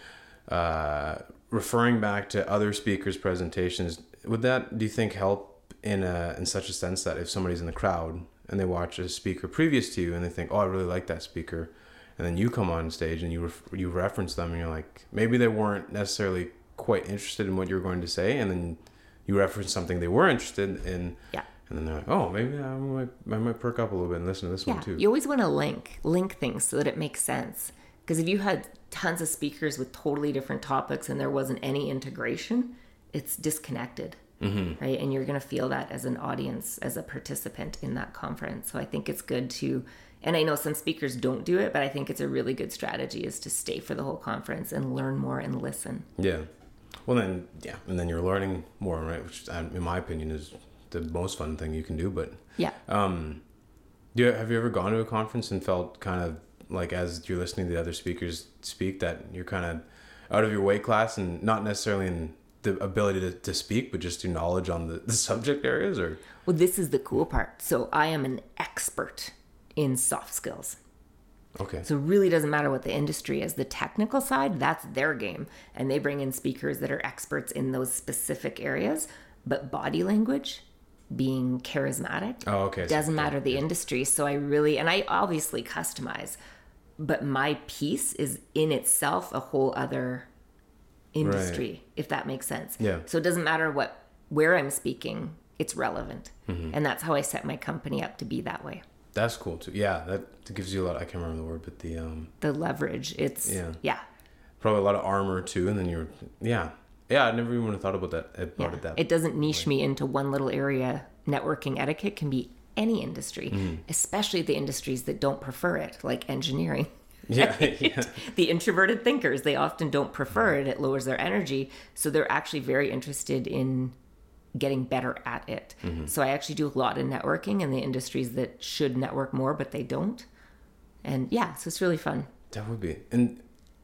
Speaker 1: uh referring back to other speakers' presentations, would that do you think help in a in such a sense that if somebody's in the crowd and they watch a speaker previous to you and they think, oh, I really like that speaker, and then you come on stage and you ref- you reference them and you're like, maybe they weren't necessarily quite interested in what you were going to say, and then you reference something they were interested in,
Speaker 2: Yeah.
Speaker 1: and then they're like, oh, maybe I might, I might perk up a little bit and listen to this
Speaker 2: Yeah,
Speaker 1: one too.
Speaker 2: you always want to link link things so that it makes sense. Because if you had tons of speakers with totally different topics and there wasn't any integration, it's disconnected, mm-hmm. right? And you're going to feel that as an audience, as a participant in that conference. So I think it's good to, and I know some speakers don't do it, but I think it's a really good strategy is to stay for the whole conference and learn more and listen.
Speaker 1: Yeah. Well, then, yeah, and then you're learning more, right? Which, um, in my opinion, is the most fun thing you can do. But
Speaker 2: Yeah.
Speaker 1: um, do you, have you ever gone to a conference and felt kind of like as you're listening to the other speakers speak that you're kind of out of your weight class, and not necessarily in the ability to, to speak, but just your knowledge on the, the subject areas? Or
Speaker 2: Well, this is the cool part. So I am an expert in soft skills.
Speaker 1: okay,
Speaker 2: So it really doesn't matter what the industry is. The technical side, that's their game. And they bring in speakers that are experts in those specific areas. But body language, being charismatic,
Speaker 1: oh okay,
Speaker 2: doesn't
Speaker 1: so,
Speaker 2: matter the industry. So I really, and I obviously customize, but my piece is in itself a whole other industry,
Speaker 1: Right.
Speaker 2: if that makes sense.
Speaker 1: Yeah.
Speaker 2: So it doesn't matter what where I'm speaking, it's relevant.
Speaker 1: Mm-hmm.
Speaker 2: And that's how I set my company up to be that way.
Speaker 1: That's cool too. Yeah, that gives you a lot. I can't remember the word, but the um,
Speaker 2: The leverage, it's,
Speaker 1: Yeah.
Speaker 2: yeah.
Speaker 1: probably a lot of armor too, and then you're yeah, yeah. I never even would have thought about that. About
Speaker 2: Yeah.
Speaker 1: it that.
Speaker 2: It doesn't niche me into one little area. Networking etiquette can be any industry,
Speaker 1: Mm-hmm.
Speaker 2: especially the industries that don't prefer it, like engineering.
Speaker 1: yeah, yeah.
Speaker 2: The introverted thinkers, they often don't prefer it. It lowers their energy. So they're actually very interested in getting better at it.
Speaker 1: Mm-hmm.
Speaker 2: So I actually do a lot of networking in the industries that should network more, but they don't. And yeah, so it's really fun.
Speaker 1: That would be. And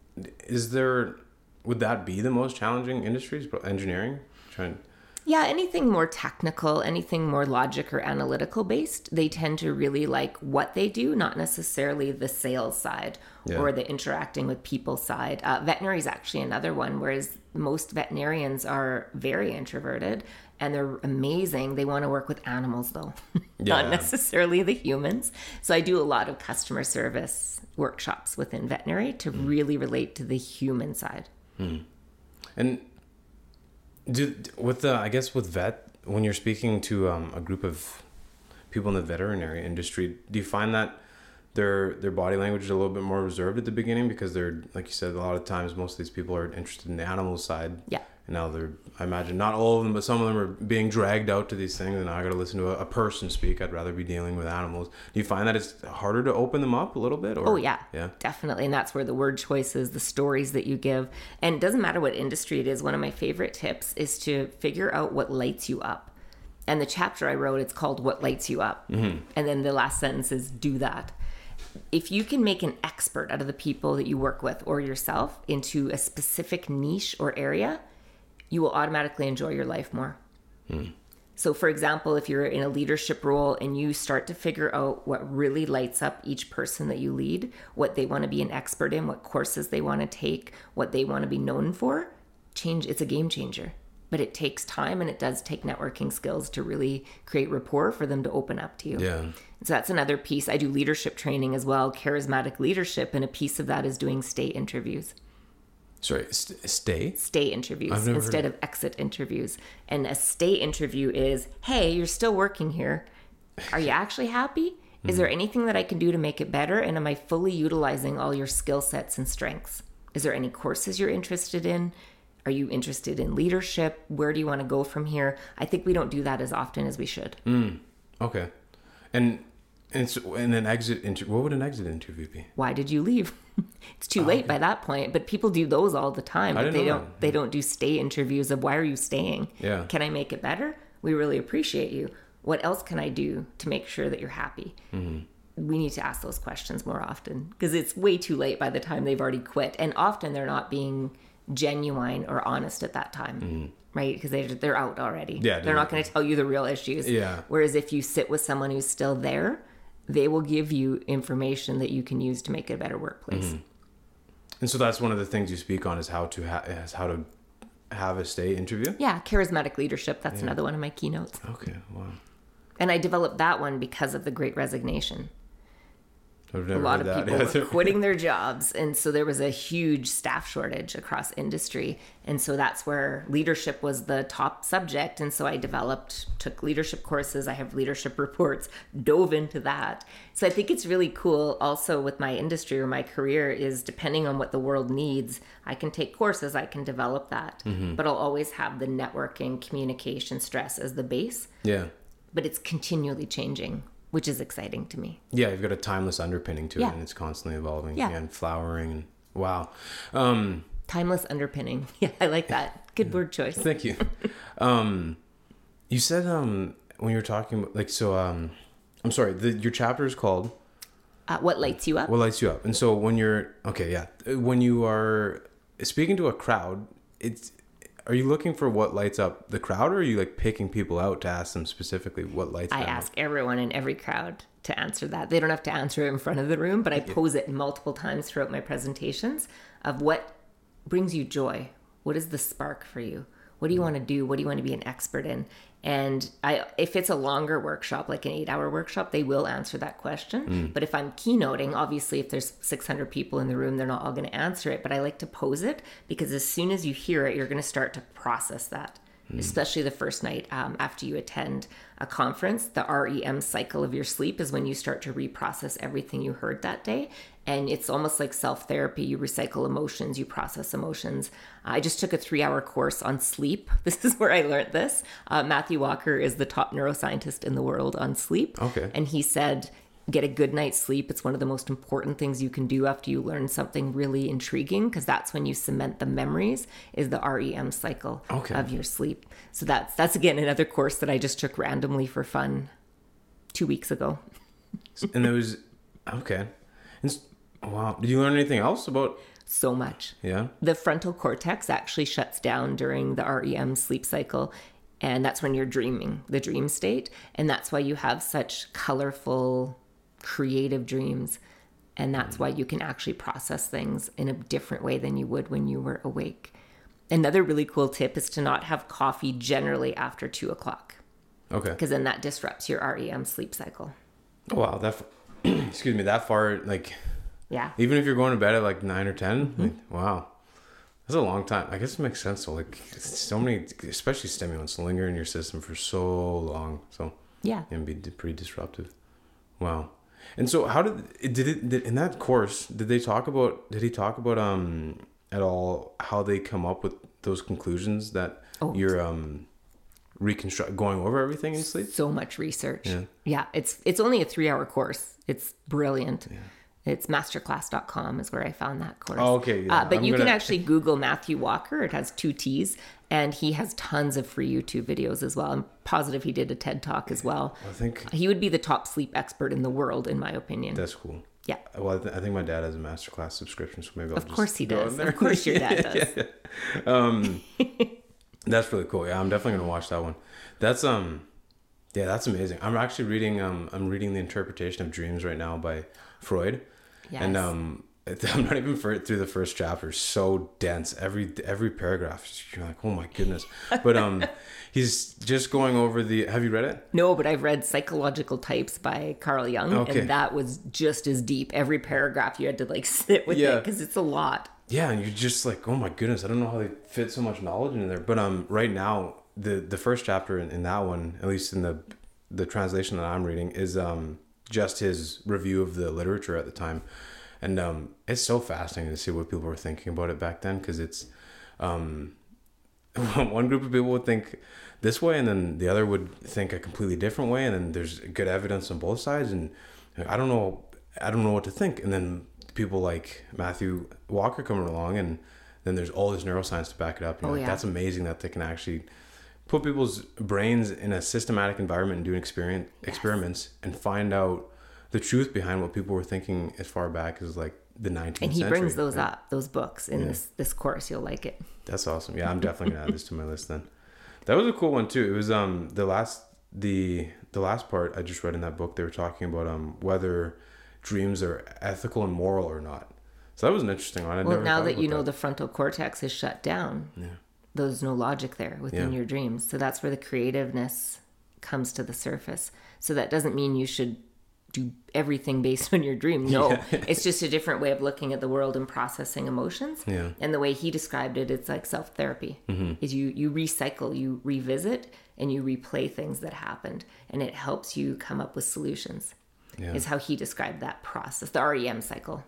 Speaker 1: is there? Would that be the most challenging industries? But engineering, trying.
Speaker 2: Yeah, anything more technical, anything more logic or analytical based, they tend to really like what they do, not necessarily the sales side
Speaker 1: Yeah.
Speaker 2: or the interacting with people side. Uh, veterinary is actually another one, whereas most veterinarians are very introverted and they're amazing. They want to work with animals though,
Speaker 1: Yeah.
Speaker 2: not necessarily the humans. So I do a lot of customer service workshops within veterinary to really relate to the human side.
Speaker 1: And do with the I guess with vet when you're speaking to um, a group of people in the veterinary industry, do you find that their their body language is a little bit more reserved at the beginning because they're, like you said, a lot of times most of these people are interested in the animal side.
Speaker 2: Yeah.
Speaker 1: And now they're, I imagine not all of them, but some of them are being dragged out to these things, and now I got to listen to a, a person speak. I'd rather be dealing with animals. Do you find that it's harder to open them up a little bit? Or?
Speaker 2: Oh, yeah.
Speaker 1: Yeah.
Speaker 2: Definitely. And that's where the word choices, the stories that you give, and it doesn't matter what industry it is. One of my favorite tips is to figure out what lights you up. And the chapter I wrote, it's called What Lights You Up. Mm-hmm. And then the last sentence is do that. If you can make an expert out of the people that you work with or yourself into a specific niche or area, you will automatically enjoy your life more. Mm. So for example, if you're in a leadership role and you start to figure out what really lights up each person that you lead, what they want to be an expert in, what courses they want to take, what they want to be known for, change, it's a game changer. But it takes time, and it does take networking skills to really create rapport for them to open up to you.
Speaker 1: Yeah.
Speaker 2: So that's another piece. I do leadership training as well, charismatic leadership, and a piece of that is doing stay interviews.
Speaker 1: Sorry, st- stay?
Speaker 2: Stay interviews
Speaker 1: I've never
Speaker 2: instead
Speaker 1: heard
Speaker 2: of exit interviews. And a stay interview is, hey, you're still working here. Are you actually happy? Is there anything that I can do to make it better? And am I fully utilizing all your skill sets and strengths? Is there any courses you're interested in? Are you interested in leadership? Where do you want to go from here? I think we don't do that as often as we should.
Speaker 1: Mm, okay. And and, it's, and an exit inter- what would an exit interview be?
Speaker 2: Why did you leave? It's too late by that point, but people do those all the time.
Speaker 1: I
Speaker 2: But
Speaker 1: didn't
Speaker 2: they
Speaker 1: know
Speaker 2: don't
Speaker 1: that.
Speaker 2: they don't do stay interviews of why are you staying?
Speaker 1: Yeah.
Speaker 2: Can I make it better? We really appreciate you. What else can I do to make sure that you're happy? Mm-hmm. We need to ask those questions more often because it's way too late by the time they've already quit. And often they're not being genuine or honest at that time. Mm-hmm. Right? Because they, they're out already.
Speaker 1: Yeah,
Speaker 2: they're not going to tell you the real issues.
Speaker 1: Yeah.
Speaker 2: Whereas if you sit with someone who's still there, they will give you information that you can use to make it a better workplace.
Speaker 1: Mm-hmm. And so that's one of the things you speak on is how to ha- is how to have a stay interview?
Speaker 2: Yeah, charismatic leadership. That's
Speaker 1: Yeah.
Speaker 2: another one of my keynotes.
Speaker 1: Okay, wow.
Speaker 2: And I developed that one because of the Great Resignation.
Speaker 1: I've
Speaker 2: A
Speaker 1: never
Speaker 2: lot
Speaker 1: heard
Speaker 2: of
Speaker 1: that.
Speaker 2: people
Speaker 1: Yeah.
Speaker 2: were quitting their jobs. And so there was a huge staff shortage across industry. And so that's where leadership was the top subject. And so I developed, took leadership courses. I have leadership reports, dove into that. So I think it's really cool also with my industry or my career is depending on what the world needs, I can take courses, I can develop that. Mm-hmm. But I'll always have the networking, communication, stress as the base.
Speaker 1: Yeah.
Speaker 2: But it's continually changing, which is exciting to me.
Speaker 1: Yeah, you've got a timeless underpinning to
Speaker 2: Yeah.
Speaker 1: it, and it's constantly evolving
Speaker 2: Yeah.
Speaker 1: and flowering. And wow. Um,
Speaker 2: Timeless underpinning. Yeah, I like that. Good word choice.
Speaker 1: Thank you. um, you said um, when you were talking about, like, so, um, I'm sorry, the, your chapter is called
Speaker 2: Uh, what lights you up?
Speaker 1: What Lights You Up? And so when you're, okay, yeah, when you are speaking to a crowd, it's, are you looking for what lights up the crowd, or are you like picking people out to ask them specifically what lights
Speaker 2: I
Speaker 1: them
Speaker 2: ask
Speaker 1: up?
Speaker 2: everyone in every crowd to answer that. They don't have to answer it in front of the room, but I pose it multiple times throughout my presentations of what brings you joy. What is the spark for you? What do you want to do? What do you want to be an expert in? And I, if it's a longer workshop, like an eight hour workshop, they will answer that question. Mm. But if I'm keynoting, obviously if there's six hundred people in the room, they're not all going to answer it, but I like to pose it because as soon as you hear it, you're going to start to process that. Mm. Especially the first night um, after you attend a conference, the R E M cycle of your sleep is when you start to reprocess everything you heard that day. And it's almost like self-therapy. You recycle emotions, you process emotions. I just took a three-hour course on sleep. This is where I learned this. Uh, Matthew Walker is the top neuroscientist in the world on sleep.
Speaker 1: Okay.
Speaker 2: And he said, get a good night's sleep. It's one of the most important things you can do after you learn something really intriguing, because that's when you cement the memories, is the R E M cycle
Speaker 1: Okay.
Speaker 2: of your sleep. So that's, that's again, another course that I just took randomly for fun two weeks ago.
Speaker 1: And there was, okay. And, s- wow. Did you learn anything else about,
Speaker 2: So much.
Speaker 1: yeah?
Speaker 2: The frontal cortex actually shuts down during the R E M sleep cycle. And that's when you're dreaming, the dream state. And that's why you have such colorful, creative dreams. And that's why you can actually process things in a different way than you would when you were awake. Another really cool tip is to not have coffee generally after two o'clock,
Speaker 1: Okay.
Speaker 2: because then that disrupts your R E M sleep cycle.
Speaker 1: Wow. That, f- excuse me, that far, like,
Speaker 2: Yeah.
Speaker 1: even if you're going to bed at like nine or ten, like, wow. That's a long time. I guess it makes sense. So, like, so many, especially stimulants, linger in your system for so long. So,
Speaker 2: Yeah.
Speaker 1: it can be di- pretty disruptive. Wow. And so how did it, did it did, in that course, did they talk about, did he talk about um at all how they come up with those conclusions that
Speaker 2: Oh.
Speaker 1: you're um reconstruct going over everything in sleep?
Speaker 2: So much research.
Speaker 1: Yeah.
Speaker 2: Yeah, it's it's only a three hour course. It's brilliant. Yeah. It's masterclass dot com is where I found that course.
Speaker 1: Oh, okay. Yeah.
Speaker 2: Uh, but
Speaker 1: I'm
Speaker 2: you
Speaker 1: gonna...
Speaker 2: can actually Google Matthew Walker. It has two T's, and he has tons of free YouTube videos as well. I'm positive he did a TED Talk as well.
Speaker 1: I think
Speaker 2: he would be the top sleep expert in the world, in my opinion.
Speaker 1: That's cool.
Speaker 2: Yeah.
Speaker 1: Well, I, th- I think my dad has a masterclass subscription, so maybe I'll
Speaker 2: of
Speaker 1: just
Speaker 2: course he
Speaker 1: go
Speaker 2: does.
Speaker 1: in there.
Speaker 2: Of course your dad does.
Speaker 1: yeah, yeah. Um, that's really cool. Yeah, I'm definitely gonna watch that one. That's um, yeah, that's amazing. I'm actually reading um, I'm reading The Interpretation of Dreams right now by Freud.
Speaker 2: Yes.
Speaker 1: And um, I'm not even for, through the first chapter. So dense. Every every paragraph, you're like, oh my goodness. But um, he's just going over the. Have you read it?
Speaker 2: No, but I've read Psychological Types by Carl Jung,
Speaker 1: Okay.
Speaker 2: and that was just as deep. Every paragraph you had to like sit with
Speaker 1: Yeah.
Speaker 2: it because it's a lot.
Speaker 1: Yeah, and you're just like, oh my goodness, I don't know how they fit so much knowledge in there. But um, right now, the the first chapter in, in that one, at least in the the translation that I'm reading, is um just his review of the literature at the time. And um, it's so fascinating to see what people were thinking about it back then, because it's um, one group of people would think this way, and then the other would think a completely different way, and then there's good evidence on both sides, and I don't know, I don't know what to think. And then people like Matthew Walker coming along, and then there's all this neuroscience to back it up. And
Speaker 2: Oh,
Speaker 1: like,
Speaker 2: yeah.
Speaker 1: That's amazing that they can actually put people's brains in a systematic environment and do experience experiments and find out the truth behind what people were thinking as far back as like the nineteenth
Speaker 2: And he
Speaker 1: century.
Speaker 2: brings those
Speaker 1: right?
Speaker 2: up, those books in
Speaker 1: Yeah.
Speaker 2: this this course. You'll like it.
Speaker 1: That's awesome. Yeah, I'm definitely gonna add this to my list then. That was a cool one too. It was um the last the the last part I just read in that book. They were talking about um whether dreams are ethical and moral or not. So that was an interesting one. I'd
Speaker 2: Well,
Speaker 1: never
Speaker 2: now
Speaker 1: thought
Speaker 2: that
Speaker 1: about
Speaker 2: you know the frontal cortex is shut down,
Speaker 1: Yeah.
Speaker 2: there's no logic there within
Speaker 1: Yeah.
Speaker 2: your dreams. So that's where the creativeness comes to the surface. So that doesn't mean you should do everything based on your dream. No,
Speaker 1: Yeah.
Speaker 2: it's just a different way of looking at the world and processing emotions.
Speaker 1: Yeah.
Speaker 2: And the way he described it, it's like self-therapy.
Speaker 1: Mm-hmm.
Speaker 2: Is you you recycle, you revisit, and you replay things that happened, and it helps you come up with solutions.
Speaker 1: Yeah.
Speaker 2: Is how he described that process, the R E M cycle.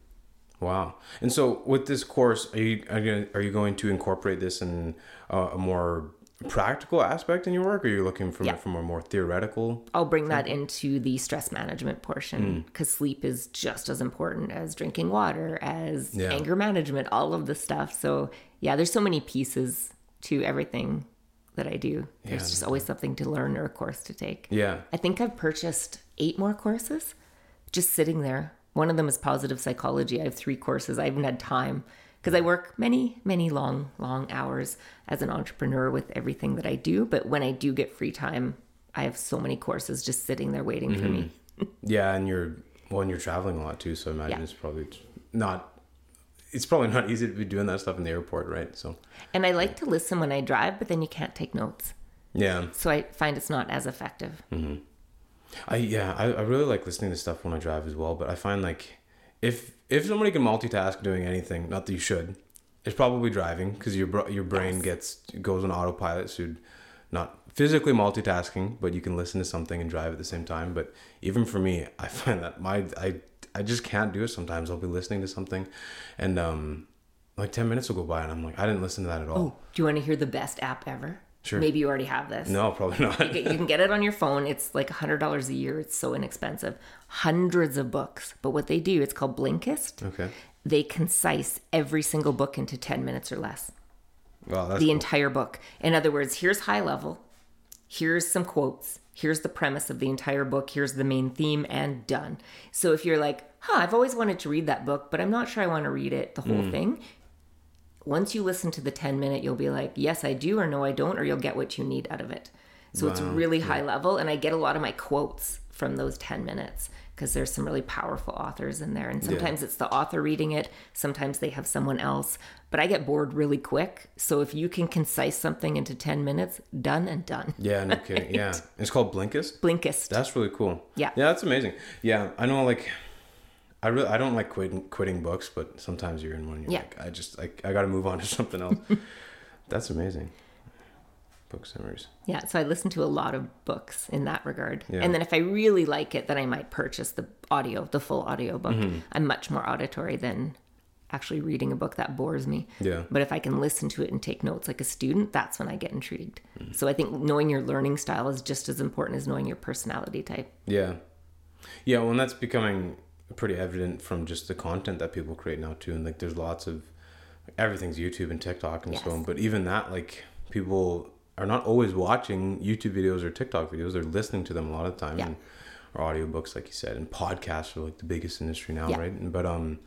Speaker 1: Wow. And so with this course, are you are you, are you going to incorporate this in uh, a more practical aspect in your work, or are you looking from
Speaker 2: Yeah.
Speaker 1: it from a more theoretical?
Speaker 2: I'll bring that into the stress management portion because sleep is just as important as drinking water, as
Speaker 1: Yeah.
Speaker 2: anger management, all of the stuff. So yeah, there's so many pieces to everything that I do. There's
Speaker 1: Yeah,
Speaker 2: just
Speaker 1: no
Speaker 2: always something to learn or a course to take.
Speaker 1: Yeah.
Speaker 2: I think I've purchased eight more courses just sitting there. One of them is positive psychology. I have three courses. I haven't had time because I work many, many long, long hours as an entrepreneur with everything that I do. But when I do get free time, I have so many courses just sitting there waiting for me.
Speaker 1: Yeah, and you're well, and you're traveling a lot too, so I imagine
Speaker 2: Yeah.
Speaker 1: it's probably not. It's probably not easy to be doing that stuff in the airport, right? So
Speaker 2: And I like to listen when I drive, but then you can't take notes.
Speaker 1: yeah,
Speaker 2: So I find it's not as effective.
Speaker 1: I yeah, I, I really like listening to stuff when I drive as well. But I find like if if somebody can multitask doing anything, not that you should, it's probably driving, because your br- your brain
Speaker 2: Yes.
Speaker 1: gets goes on autopilot, so you're not physically multitasking, but you can listen to something and drive at the same time. But even for me, I find that my I I just can't do it sometimes. I'll be listening to something, and um, like ten minutes will go by, and I'm like, I didn't listen to that at all.
Speaker 2: Oh, do you want to hear the best app ever?
Speaker 1: Sure.
Speaker 2: Maybe you already have this.
Speaker 1: No, probably not.
Speaker 2: You can get it on your phone. It's like one hundred dollars a year. It's so inexpensive. Hundreds of books. But what they do, it's called Blinkist.
Speaker 1: Okay.
Speaker 2: They concise every single book into ten minutes or less.
Speaker 1: Well, that's
Speaker 2: The
Speaker 1: cool.
Speaker 2: entire book. In other words, here's high level. Here's some quotes. Here's the premise of the entire book. Here's the main theme, and done. So if you're like, huh, I've always wanted to read that book, but I'm not sure I want to read it, the whole thing. Once you listen to the ten minute, you'll be like, yes, I do, or no, I don't, or you'll get what you need out of it. So it's
Speaker 1: Wow.
Speaker 2: really high level. And I get a lot of my quotes from those ten minutes because there's some really powerful authors in there. And sometimes it's the author reading it. Sometimes they have someone else. But I get bored really quick. So if you can concise something into ten minutes, done and done.
Speaker 1: Yeah, no kidding. Yeah, it's called Blinkist.
Speaker 2: Blinkist.
Speaker 1: That's really cool.
Speaker 2: Yeah.
Speaker 1: Yeah, that's amazing. Yeah, I know. Like, I really, I don't like quitting quitting books, but sometimes you're in one. And you're
Speaker 2: Yeah.
Speaker 1: like, I just, I, I got to move on to something else. That's amazing. book summaries.
Speaker 2: Yeah, so I listen to a lot of books in that regard.
Speaker 1: Yeah.
Speaker 2: And then if I really like it, then I might purchase the audio, the full audio book.
Speaker 1: Mm-hmm.
Speaker 2: I'm much more auditory than actually reading a book. That bores me.
Speaker 1: Yeah.
Speaker 2: But if I can listen to it and take notes like a student, that's when I get intrigued. Mm-hmm. So I think knowing your learning style is just as important as knowing your personality type.
Speaker 1: Yeah. Yeah, well, and that's becoming pretty evident from just the content that people create now too. And like there's lots of, everything's YouTube and TikTok and
Speaker 2: Yes.
Speaker 1: so on. But even that, like people are not always watching YouTube videos or TikTok videos. They're listening to them a lot of the time.
Speaker 2: Yeah.
Speaker 1: And, or audiobooks, like you said. And podcasts are like the biggest industry now,
Speaker 2: Yeah.
Speaker 1: right? And, but um,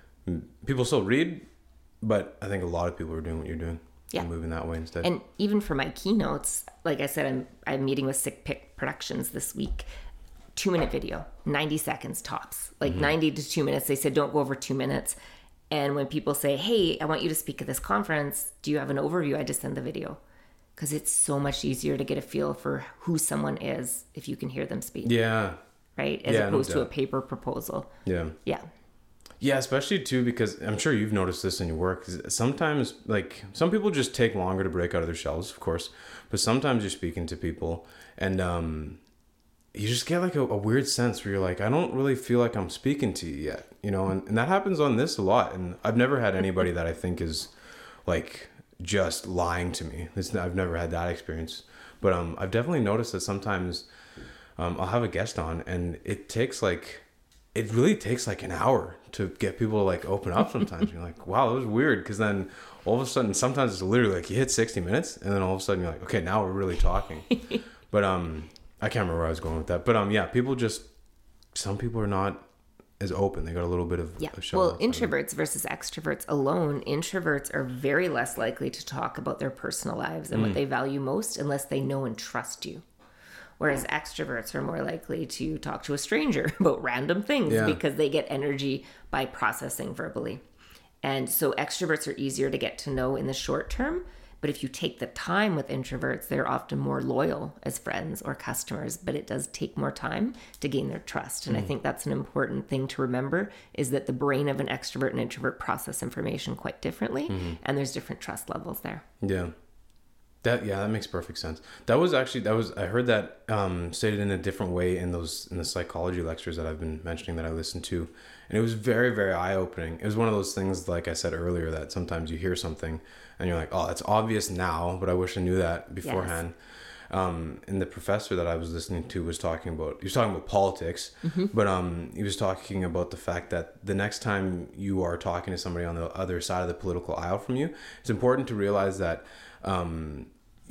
Speaker 1: people still read, but I think a lot of people are doing what you're doing.
Speaker 2: Yeah.
Speaker 1: And moving that way instead.
Speaker 2: And even for my keynotes, like I said, I'm I'm meeting with Sick Pick Productions this week. Two minute video, ninety seconds tops, like mm-hmm. ninety to two minutes. They said don't go over two minutes. And when people say, "Hey, I want you to speak at this conference. Do you have an overview?" I just send the video because it's so much easier to get a feel for who someone is if you can hear them speak.
Speaker 1: Yeah.
Speaker 2: Right, as
Speaker 1: yeah,
Speaker 2: opposed
Speaker 1: no
Speaker 2: to a
Speaker 1: doubt.
Speaker 2: paper proposal.
Speaker 1: Yeah.
Speaker 2: Yeah.
Speaker 1: Yeah, especially too because I'm sure you've noticed this in your work. 'Cause sometimes, like some people just take longer to break out of their shells, of course. But sometimes you're speaking to people, and um, you just get like a, a weird sense where you're like, I don't really feel like I'm speaking to you yet, you know. And, and that happens on this a lot. And I've never had anybody that I think is like just lying to me. It's, I've never had that experience. But um, I've definitely noticed that sometimes um, I'll have a guest on, and it takes like. It really takes like an hour to get people to like open up sometimes. You're like, wow, that was weird. Because then all of a sudden, sometimes it's literally like you hit sixty minutes and then all of a sudden you're like, okay, now we're really talking. But um, I can't remember where I was going with that. But um, yeah, people just, some people are not as open. They got a little bit of
Speaker 2: Yeah.
Speaker 1: a shell
Speaker 2: Well,
Speaker 1: outside of them.
Speaker 2: introverts versus extroverts alone, introverts are very less likely to talk about their personal lives and
Speaker 1: Mm.
Speaker 2: what they value most unless they know and trust you. Whereas extroverts are more likely to talk to a stranger about random things
Speaker 1: Yeah.
Speaker 2: because they get energy by processing verbally. And so extroverts are easier to get to know in the short term. But if you take the time with introverts, they're often more loyal as friends or customers, but it does take more time to gain their trust. And mm. I think that's an important thing to remember is that the brain of an extrovert and introvert process information quite differently. Mm-hmm. And there's different trust levels there.
Speaker 1: Yeah. That yeah, that makes perfect sense. That was actually that was I heard that um, stated in a different way in those in the psychology lectures that I've been mentioning that I listened to, and it was very very eye opening. It was one of those things like I said earlier that sometimes you hear something and you're like, oh, that's obvious now, but I wish I knew that beforehand. Yes. Um, and the professor that I was listening to was talking about he was talking about politics, mm-hmm. but um, he was talking about the fact that the next time you are talking to somebody on the other side of the political aisle from you, it's important to realize that. Um,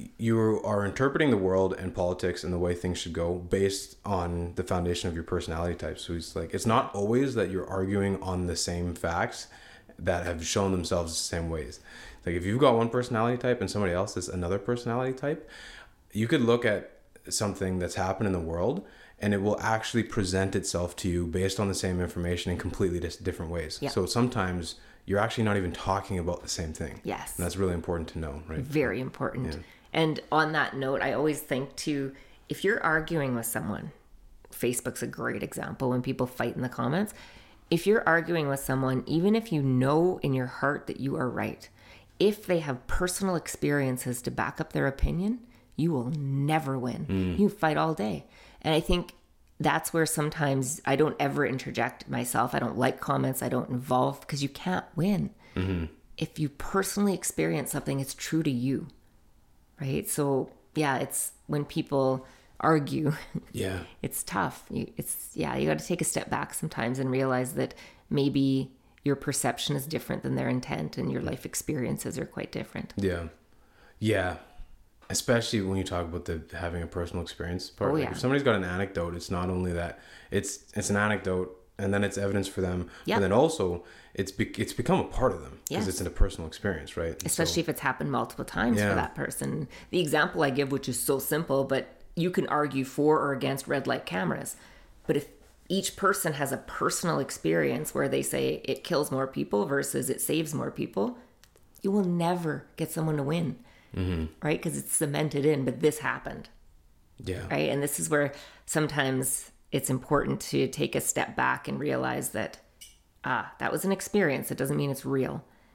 Speaker 1: you are interpreting the world and politics and the way things should go based on the foundation of your personality type. So it's like, it's not always that you're arguing on the same facts that have shown themselves the same ways. Like if you've got one personality type and somebody else is another personality type, you could look at something that's happened in the world and it will actually present itself to you based on the same information in completely dis- different ways.
Speaker 2: Yeah.
Speaker 1: So sometimes you're actually not even talking about the same thing.
Speaker 2: Yes.
Speaker 1: And that's really important to know, right?
Speaker 2: Very important.
Speaker 1: Yeah.
Speaker 2: And on that note, I always think too, if you're arguing with someone, Facebook's a great example when people fight in the comments. If you're arguing with someone, even if you know in your heart that you are right, if they have personal experiences to back up their opinion, you will never win. Mm. You fight all day. And I think that's where sometimes I don't ever interject myself. I don't like comments. I don't involve because you can't win. Mm-hmm. If you personally experience something, it's true to you. Right. So, yeah, it's when people argue,
Speaker 1: yeah,
Speaker 2: it's tough. You, it's, yeah, you got to take a step back sometimes and realize that maybe your perception is different than their intent and your life experiences are quite different.
Speaker 1: Yeah. Yeah. Especially when you talk about the having a personal experience part.
Speaker 2: Oh,
Speaker 1: like
Speaker 2: yeah.
Speaker 1: If somebody's got an anecdote, it's not only that it's, it's an anecdote and then it's evidence for them.
Speaker 2: Yeah.
Speaker 1: But then also it's be, it's become a part of them because
Speaker 2: Yes.
Speaker 1: it's in a personal experience, right? And
Speaker 2: Especially
Speaker 1: so,
Speaker 2: if it's happened multiple times
Speaker 1: Yeah.
Speaker 2: for that person. The example I give, which is so simple, but you can argue for or against red light cameras. But if each person has a personal experience where they say it kills more people versus it saves more people, you will never get someone to win, mm-hmm. right? Because it's cemented in, but this happened.
Speaker 1: Yeah.
Speaker 2: Right. And this is where sometimes it's important to take a step back and realize that, ah, that was an experience. It doesn't mean it's real.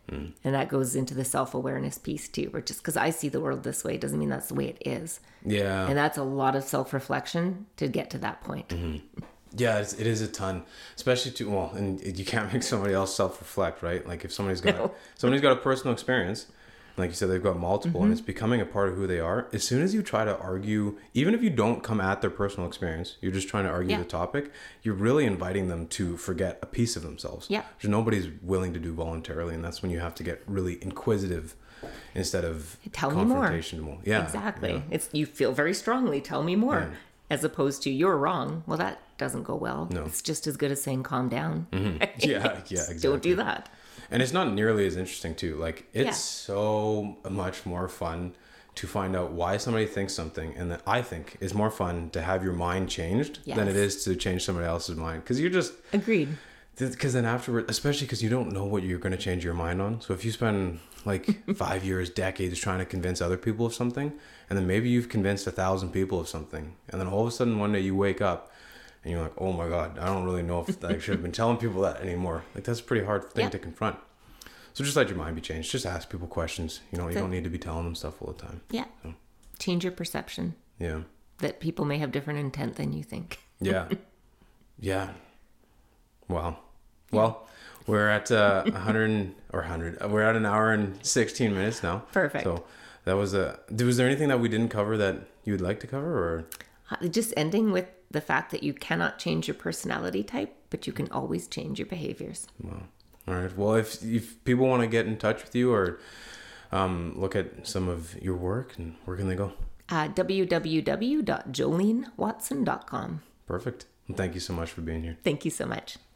Speaker 2: Mm. And that goes into the self-awareness piece too, where just because I see the world this way doesn't mean that's the way it is.
Speaker 1: Yeah.
Speaker 2: And that's a lot of self-reflection to get to that point.
Speaker 1: Mm-hmm. Yeah, it's, it is a ton, especially to, well, and you can't make somebody else self-reflect, right? Like if somebody's got, no. somebody's got a personal experience, like you said, they've got multiple, mm-hmm. and it's becoming a part of who they are. As soon as you try to argue, even if you don't come at their personal experience, you're just trying to argue yeah. the topic, you're really inviting them to forget a piece of themselves.
Speaker 2: Yeah.
Speaker 1: Which nobody's willing to do voluntarily, and that's when you have to get really inquisitive instead of
Speaker 2: tell me more.
Speaker 1: confrontational. Yeah.
Speaker 2: Exactly.
Speaker 1: Yeah.
Speaker 2: It's you feel very strongly, tell me more. Yeah. As opposed to you're wrong. Well, that doesn't go well.
Speaker 1: No.
Speaker 2: It's just as good as saying calm down.
Speaker 1: Mm-hmm.
Speaker 2: Right?
Speaker 1: Yeah, yeah, exactly.
Speaker 2: Don't do that.
Speaker 1: And it's not nearly as interesting too. Like it's
Speaker 2: Yeah.
Speaker 1: so much more fun to find out why somebody thinks something, and that I think is more fun to have your mind changed
Speaker 2: Yes.
Speaker 1: than it is to change somebody else's mind. Because you're just
Speaker 2: agreed.
Speaker 1: Because then afterward, especially because you don't know what you're going to change your mind on. So if you spend like five years, decades trying to convince other people of something, and then maybe you've convinced a thousand people of something, and then all of a sudden one day you wake up and you're like, oh my God, I don't really know if I should have been telling people that anymore. Like that's a pretty hard thing
Speaker 2: yeah.
Speaker 1: to confront. So just let your mind be changed. Just ask people questions. You know, you don't need to be telling them stuff all the time.
Speaker 2: Yeah.
Speaker 1: So.
Speaker 2: Change your perception.
Speaker 1: Yeah.
Speaker 2: That people may have different intent than you think.
Speaker 1: Yeah. Yeah. Wow. Well, we're at uh, one hundred or one hundred. We're at an hour and sixteen minutes now.
Speaker 2: Perfect.
Speaker 1: So that was a. Was there anything that we didn't cover that you would like to cover, or
Speaker 2: uh, just ending with the fact that you cannot change your personality type, but you can always change your behaviors.
Speaker 1: Wow. All right. Well, if if people want to get in touch with you or um, look at some of your work, and where can they go?
Speaker 2: Uh, w w w dot jolene watson dot com.
Speaker 1: Perfect. Well, thank you so much for being here.
Speaker 2: Thank you so much.